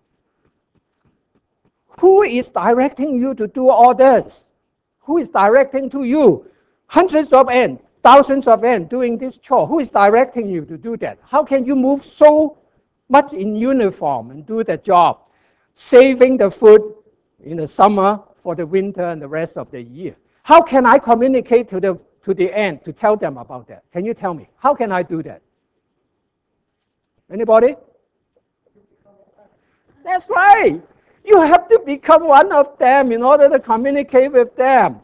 who is directing you to do all this? Who is directing to you? Hundreds of ants, thousands of ants doing this chore. Who is directing you to do that? How can you move so much in uniform and do the job, saving the food in the summer for the winter and the rest of the year? How can I communicate to the, to the ant to tell them about that? Can you tell me? How can I do that? Anybody? That's right. You have to become one of them in order to communicate with them.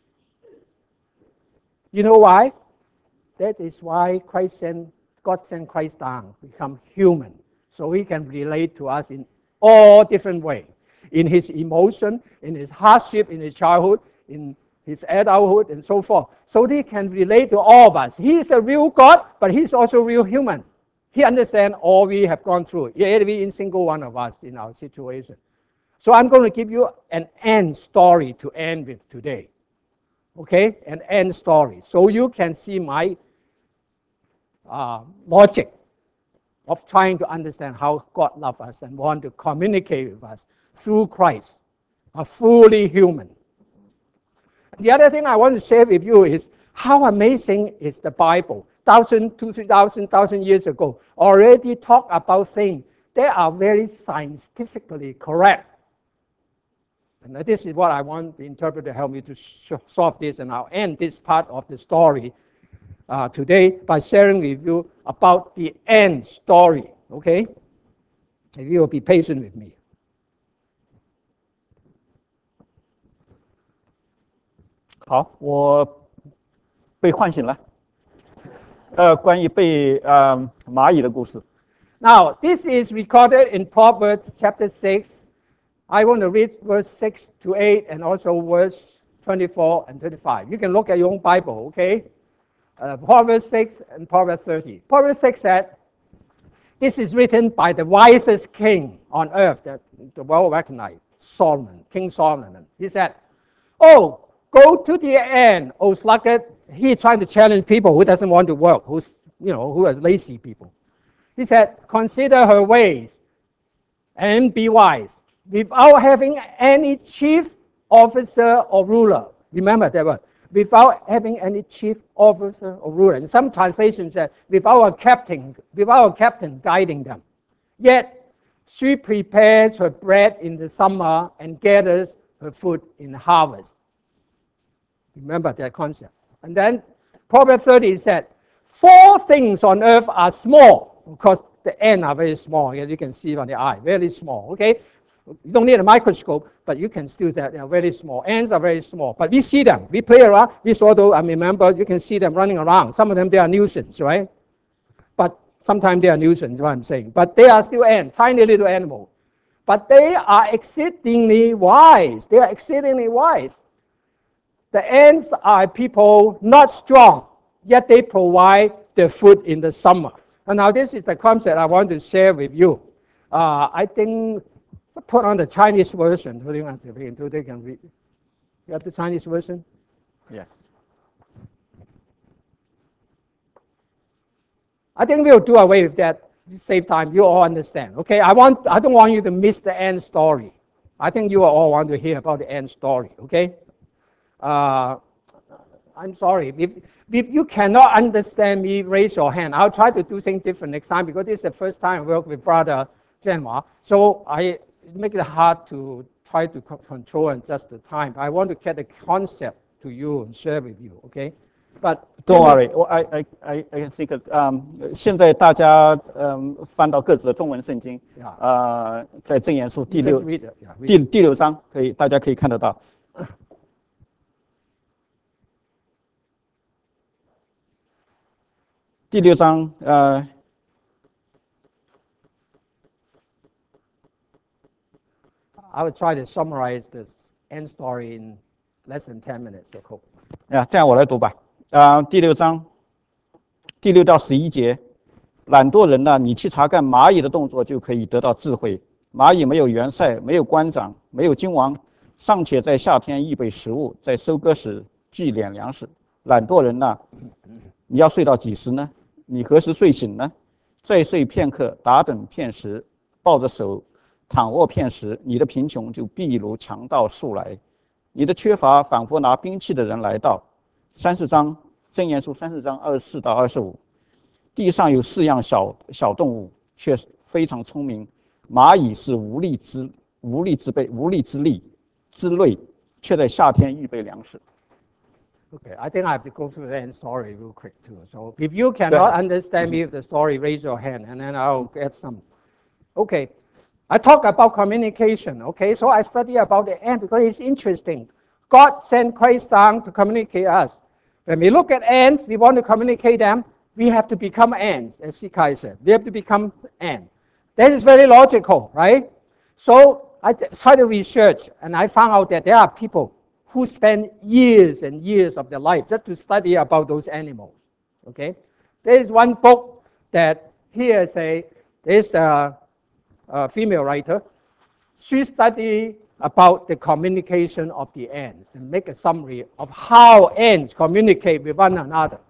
You know why? That is why Christ sent, God sent Christ down, become human, so he can relate to us in all different ways. In his emotion, in his hardship, in his childhood, in his adulthood, and so forth. So he can relate to all of us. He is a real God, but he's also real human. He understands all we have gone through, every single one of us in our situation. So I'm going to give you an end story to end with today. Okay? An end story. So you can see my uh, logic of trying to understand how God loves us and wants to communicate with us through Christ, a fully human. The other thing I want to share with you is how amazing is the Bible. Thousand, two, three thousand, thousand years ago, already talk about things that are very scientifically correct. And this is what I want the interpreter to help me to solve this, and I'll end this part of the story uh, today by sharing with you about the end story, okay? If you will be patient with me. 好，我被唤醒了。呃，关于被呃蚂蚁的故事。 Now, this is recorded in Proverbs chapter six. I want to read verse six to eight and also verse twenty-four and twenty-five. You can look at your own Bible, okay? Uh, Proverbs six and Proverbs thirty. Proverbs six said, this is written by the wisest king on earth that the world recognized, Solomon, King Solomon. He said, oh, go to the end, O sluggard. He's trying to challenge people who doesn't want to work, who's, you know, who are lazy people. He said, consider her ways and be wise, without having any chief officer or ruler. Remember that word. Without having any chief officer or ruler. In some translations say, without a captain, without a captain guiding them. Yet she prepares her bread in the summer and gathers her food in the harvest. Remember that concept. And then Proverbs thirty said, four things on earth are small. Of course, the ants are very small, as you can see on the eye, very small, okay? You don't need a microscope, but you can still that they are very small. Ants are very small, but we see them. We play around. We saw those, I remember, you can see them running around. Some of them, they are nuisance, right? But sometimes they are nuisance, what I'm saying. But they are still ants, tiny little animals. But they are exceedingly wise. They are exceedingly wise. The ants are people not strong, yet they provide the food in the summer. And now this is the concept I want to share with you. Uh, I think, so put on the Chinese version. Who do you want to read? Who they can read? You have the Chinese version? Yes. I think we'll do away with that. Save time. You all understand. Okay. I want. I don't want you to miss the end story. I think you all want to hear about the end story. Okay. Uh, I'm sorry. If, if you cannot understand me, raise your hand. I'll try to do things different next time because this is the first time I work with Brother Jianhua. So I make it hard to try to co- control and adjust the time. I want to get the concept to you and share with you. Okay. But Don't worry, I I I I think it, um 现在大家嗯翻到各自的中文圣经， Yeah. 呃，在箴言书第 Just 六 read it. Yeah, read 第 it. 第六章可以大家可以看得到。第六章呃 I will try to summarize this end story in less than ten minutes. I hope. 啊，这样我来读吧。啊，第六章第六到十一节，懒惰人呢，你去查看蚂蚁的动作，就可以得到智慧。蚂蚁没有元帅，没有官长，没有君王，尚且在夏天预备食物，在收割时聚敛粮食。懒惰人呢，你要睡到几时呢？你何时睡醒呢？再睡片刻，打盹片时，抱着手躺卧片时，你的贫穷就必如强盗速来，你的缺乏仿佛拿兵器的人来到。三十章箴言书三十章二十四到二十五，地上有四样小小动物，却非常聪明。蚂蚁是无力之无力之辈无力之力之类，却在夏天预备粮食。 Okay, I think I have to go through the end story real quick too. So if you cannot understand me with the story, raise your hand and then I'll get some. Okay, I talk about communication. Okay, so I study about the ant because it's interesting. God sent Christ down to communicate us. When we look at ants, we want to communicate them. We have to become ants, as Sikai said. We have to become ants. That is very logical, right? So I try to research and I found out that there are people who spend years and years of their life just to study about those animals. Okay, there is one book that here say there's a, a female writer. She studied about the communication of the ants and make a summary of how ants communicate with one another.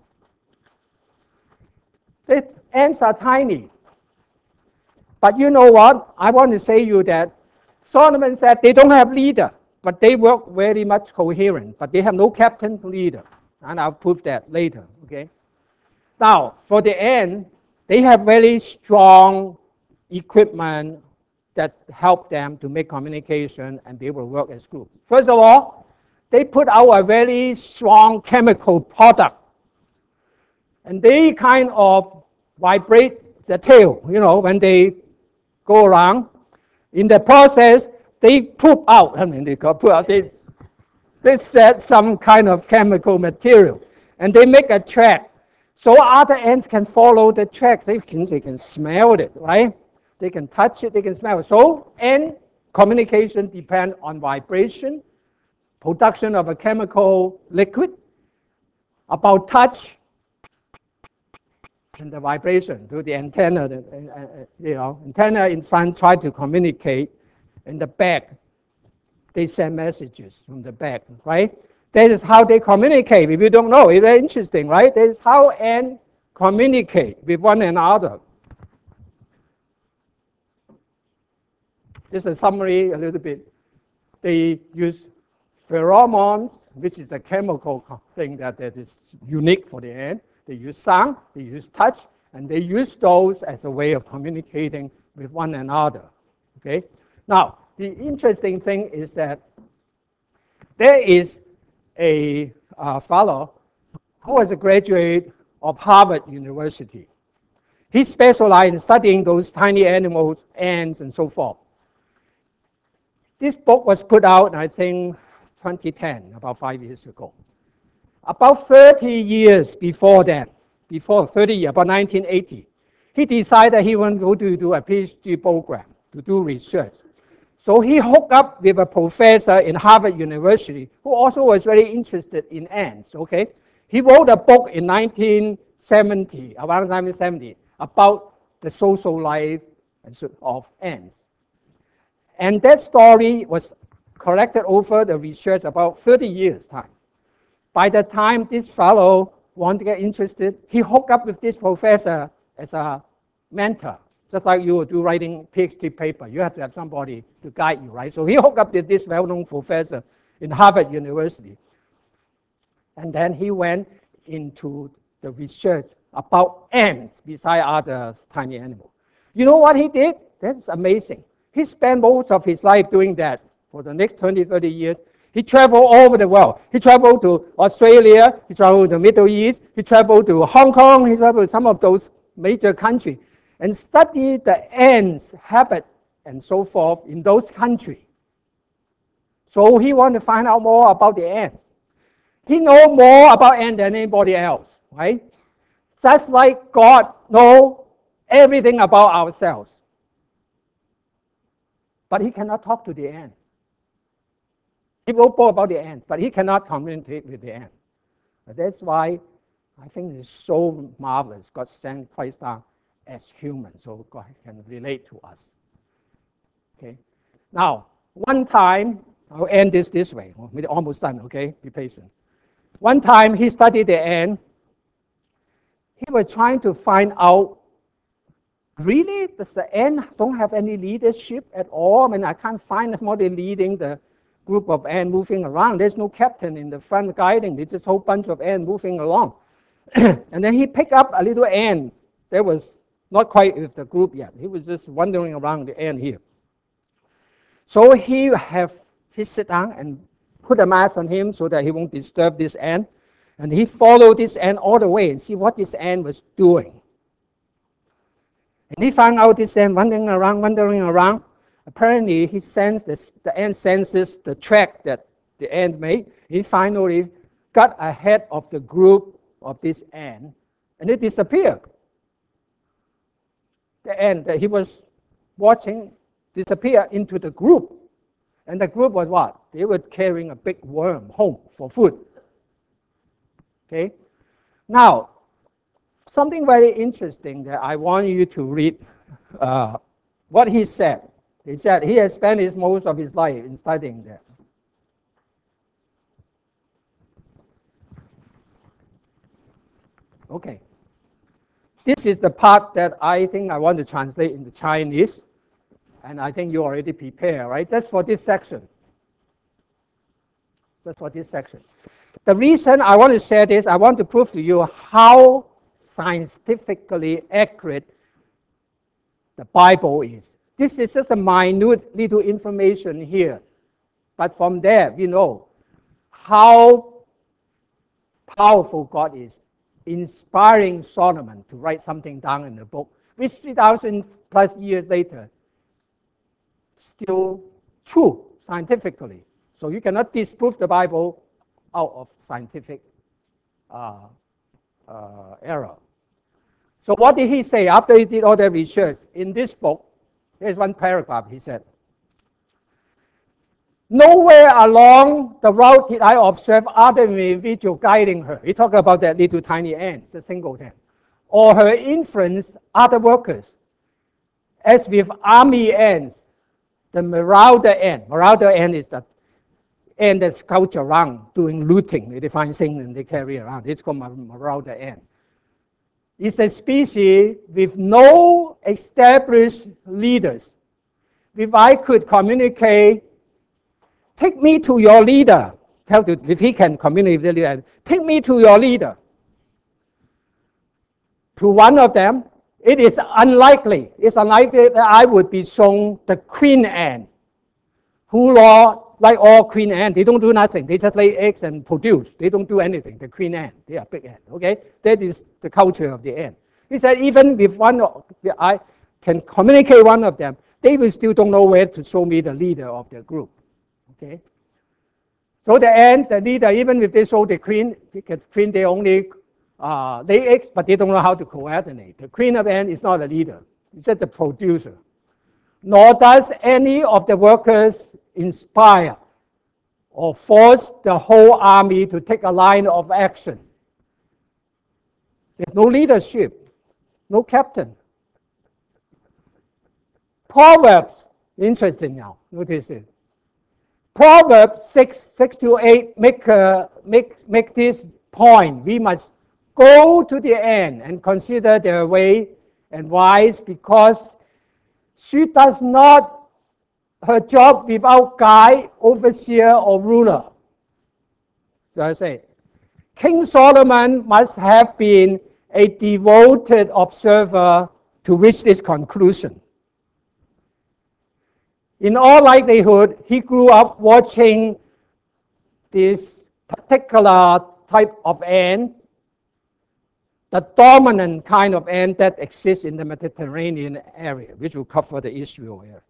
The ants are tiny, but you know what? I want to say you that Solomon said they don't have leader. But they work very much coherent, but they have no captain leader. And I'll prove that later, okay? Now, for the ant, they have very strong equipment that help them to make communication and be able to work as group. First of all, they put out a very strong chemical product. And they kind of vibrate the tail, you know, when they go around. In the process, they poop out, I mean, they got put out, they, they set some kind of chemical material, and they make a track. So other ants can follow the track. They can, they can smell it, right? They can touch it, they can smell it. So ant communication depends on vibration, production of a chemical liquid, about touch, and the vibration to the antenna. The, uh, you know, antenna in front try to communicate. In the back, they send messages from the back, right? That is how they communicate. If you don't know, it's very interesting, right? That is how ants communicate with one another. This is a summary a little bit. They use pheromones, which is a chemical thing that, that is unique for the ant. They use sound, they use touch, and they use those as a way of communicating with one another, okay? Now, the interesting thing is that there is a uh, fellow who was a graduate of Harvard University. He specialized in studying those tiny animals, ants, and so forth. This book was put out, I think, twenty ten, about five years ago. About thirty years before that, before thirty years, about nineteen eighty, he decided he wanted to go to do a PhD program, to do research. So he hooked up with a professor in Harvard University who also was very interested in ants, okay? He wrote a book in nineteen seventy, around nineteen seventy, about the social life of ants. And that story was collected over the research about thirty years' time. By the time this fellow wanted to get interested, he hooked up with this professor as a mentor, just like you would do writing PhD paper. You have to have somebody to guide you, right? So he hooked up with this well-known professor in Harvard University. And then he went into the research about ants beside other tiny animals. You know what he did? That's amazing. He spent most of his life doing that for the next twenty, thirty years. He traveled all over the world. He traveled to Australia, he traveled to the Middle East, he traveled to Hong Kong, he traveled to some of those major countries and studied the ants' habit and so forth in those countries. So he wanted to find out more about the ants. He knows more about ants than anybody else, right? Just like God knows everything about ourselves. But he cannot talk to the ants. He wrote more about the ants, but he cannot communicate with the ants. That's why I think it's so marvelous. God sent Christ down as human, so God can relate to us. Okay. Now, one time, I'll end this this way. We're almost done, okay? Be patient. One time, he studied the ant. He was trying to find out, really, does the ant don't have any leadership at all? I mean, I can't find somebody leading the group of ants moving around. There's no captain in the front guiding. There's just a whole bunch of ants moving along. And then he picked up a little ant that was not quite with the group yet. He was just wandering around the ant here. So he have he sit down and put a mask on him so that he won't disturb this ant. And he followed this ant all the way and see what this ant was doing. And he found out this ant wandering around, wandering around. Apparently, he sensed this, the ant senses the track that the ant made. He finally got ahead of the group of this ant, and it disappeared. The ant that he was watching disappear into the group. And the group was what? They were carrying a big worm home for food. Okay? Now, something very interesting that I want you to read uh, what he said. He said he has spent his, most of his life in studying that. Okay. This is the part that I think I want to translate into Chinese. And I think you already prepared, right? Just for this section. Just for this section. The reason I want to share this, I want to prove to you how scientifically accurate the Bible is. This is just a minute little information here. But from there, we know how powerful God is, inspiring Solomon to write something down in the book, which three thousand plus years later, still true scientifically. So you cannot disprove the Bible out of scientific uh, uh, error. So what did he say after he did all the research? In this book, there's one paragraph he said, "Nowhere along the route did I observe other individual guiding her." He talked about that little tiny ant, the single ant. "Or her influence other workers. As with army ants, the marauder ant." Marauder ant is the ant that scouts around doing looting. They find things and they carry around. It's called marauder ant. It's a species with no established leaders. If I could communicate, "Take me to your leader." Tell to, if he can communicate with the leader, "Take me to your leader." To one of them, it is unlikely. It's unlikely that I would be shown the queen ant, who Lord like all queen ants, they don't do nothing. They just lay eggs and produce. They don't do anything. The queen ant, they are big ant. Okay, that is the culture of the ant. He said even if one of I can communicate one of them, they will still don't know where to show me the leader of the group. Okay. So the ant, the leader, even if they show the queen, the queen they only uh, lay eggs, but they don't know how to coordinate. The queen of ant is not a leader. It's just a producer. Nor does any of the workers inspire or force the whole army to take a line of action. There's no leadership, no captain. Proverbs, interesting now, notice it. Proverbs six, six to eight make, uh, make, make this point. We must go to the end and consider their way and wise, because she does not her job without guide, overseer, or ruler. So I say, King Solomon must have been a devoted observer to reach this conclusion. In all likelihood, he grew up watching this particular type of ant, the dominant kind of ant that exists in the Mediterranean area, which will cover the Israel area,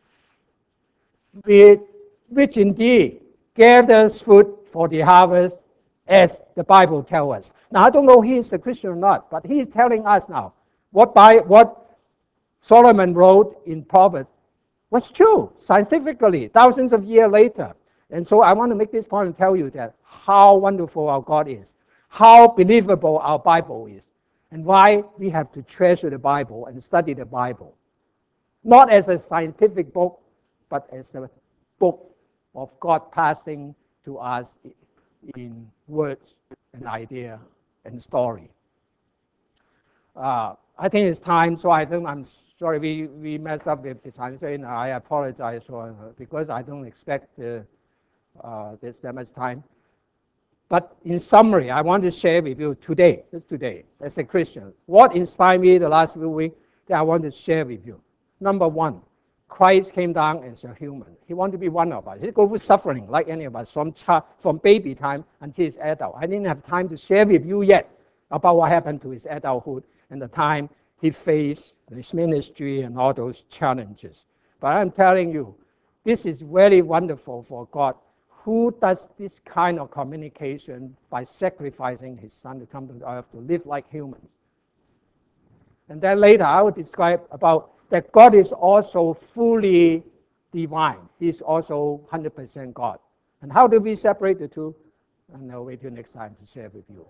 which indeed gathers food for the harvest, as the Bible tells us. Now, I don't know if he is a Christian or not, but he is telling us now what, by, what Solomon wrote in Proverbs was true, scientifically, thousands of years later. And so I want to make this point and tell you that how wonderful our God is, how believable our Bible is, and why we have to treasure the Bible and study the Bible. Not as a scientific book, but as a book of God passing to us in words and idea and story. Uh, I think it's time, so I think I'm sorry we, we messed up with the translation. I apologize for because I don't expect uh, uh, there's that much time. But in summary, I want to share with you today, just today, as a Christian, what inspired me the last few weeks that I want to share with you. Number one, Christ came down as a human. He wanted to be one of us. He go through suffering like any of us from, child, from baby time until his adult. I didn't have time to share with you yet about what happened to his adulthood and the time he faced his ministry and all those challenges. But I'm telling you, this is very wonderful for God, who does this kind of communication by sacrificing his son to come to the earth to live like humans. And then later I will describe about that God is also fully divine. He's also one hundred percent God. And how do we separate the two? And I'll wait till next time to share with you.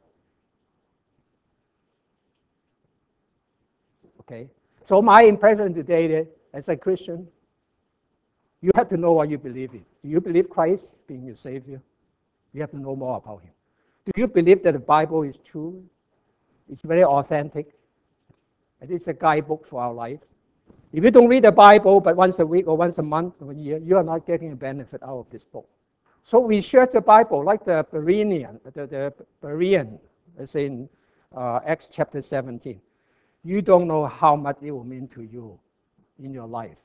Okay? So my impression today as a Christian, you have to know what you believe in. Do you believe Christ being your Savior? You have to know more about him. Do you believe that the Bible is true? It's very authentic. It is a guidebook for our life. If you don't read the Bible but once a week or once a month or a year, you are not getting a benefit out of this book. So we share the Bible like the Berean, the, the Berean, as in uh, Acts chapter seventeen. You don't know how much it will mean to you in your life.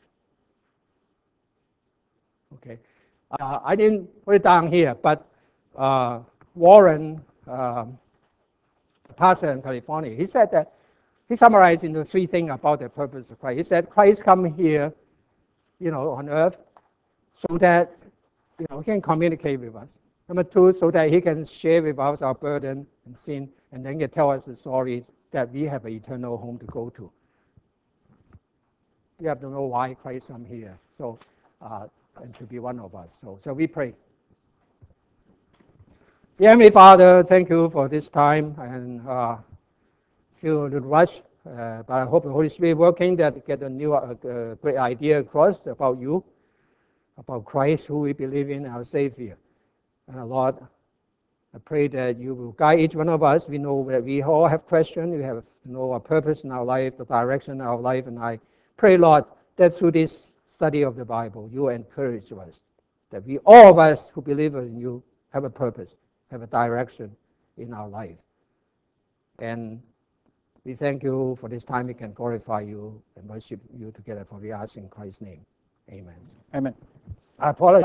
Okay, uh, I didn't put it down here, but uh, Warren, um, pastor in California, he said that he summarized into three things about the purpose of Christ. He said Christ come here, you know, on earth, so that you know he can communicate with us. Number two, so that he can share with us our burden and sin, and then he can tell us the story that we have an eternal home to go to. You have to know why Christ come here. So. Uh, and to be one of us. So, so we pray. Dear Heavenly Father, thank you for this time, and uh, feel a little rush, uh, but I hope the Holy Spirit working that get a new, uh, uh, great idea across about you, about Christ, who we believe in, our Savior. And uh, Lord, I pray that you will guide each one of us. We know that we all have questions. We have to know our purpose in our life, the direction of our life, and I pray, Lord, that through this study of the Bible, you encourage us, that we, all of us who believe in you, have a purpose, have a direction in our life. And we thank you for this time we can glorify you and worship you together, for we ask in Christ's name. Amen. Amen. I apologize.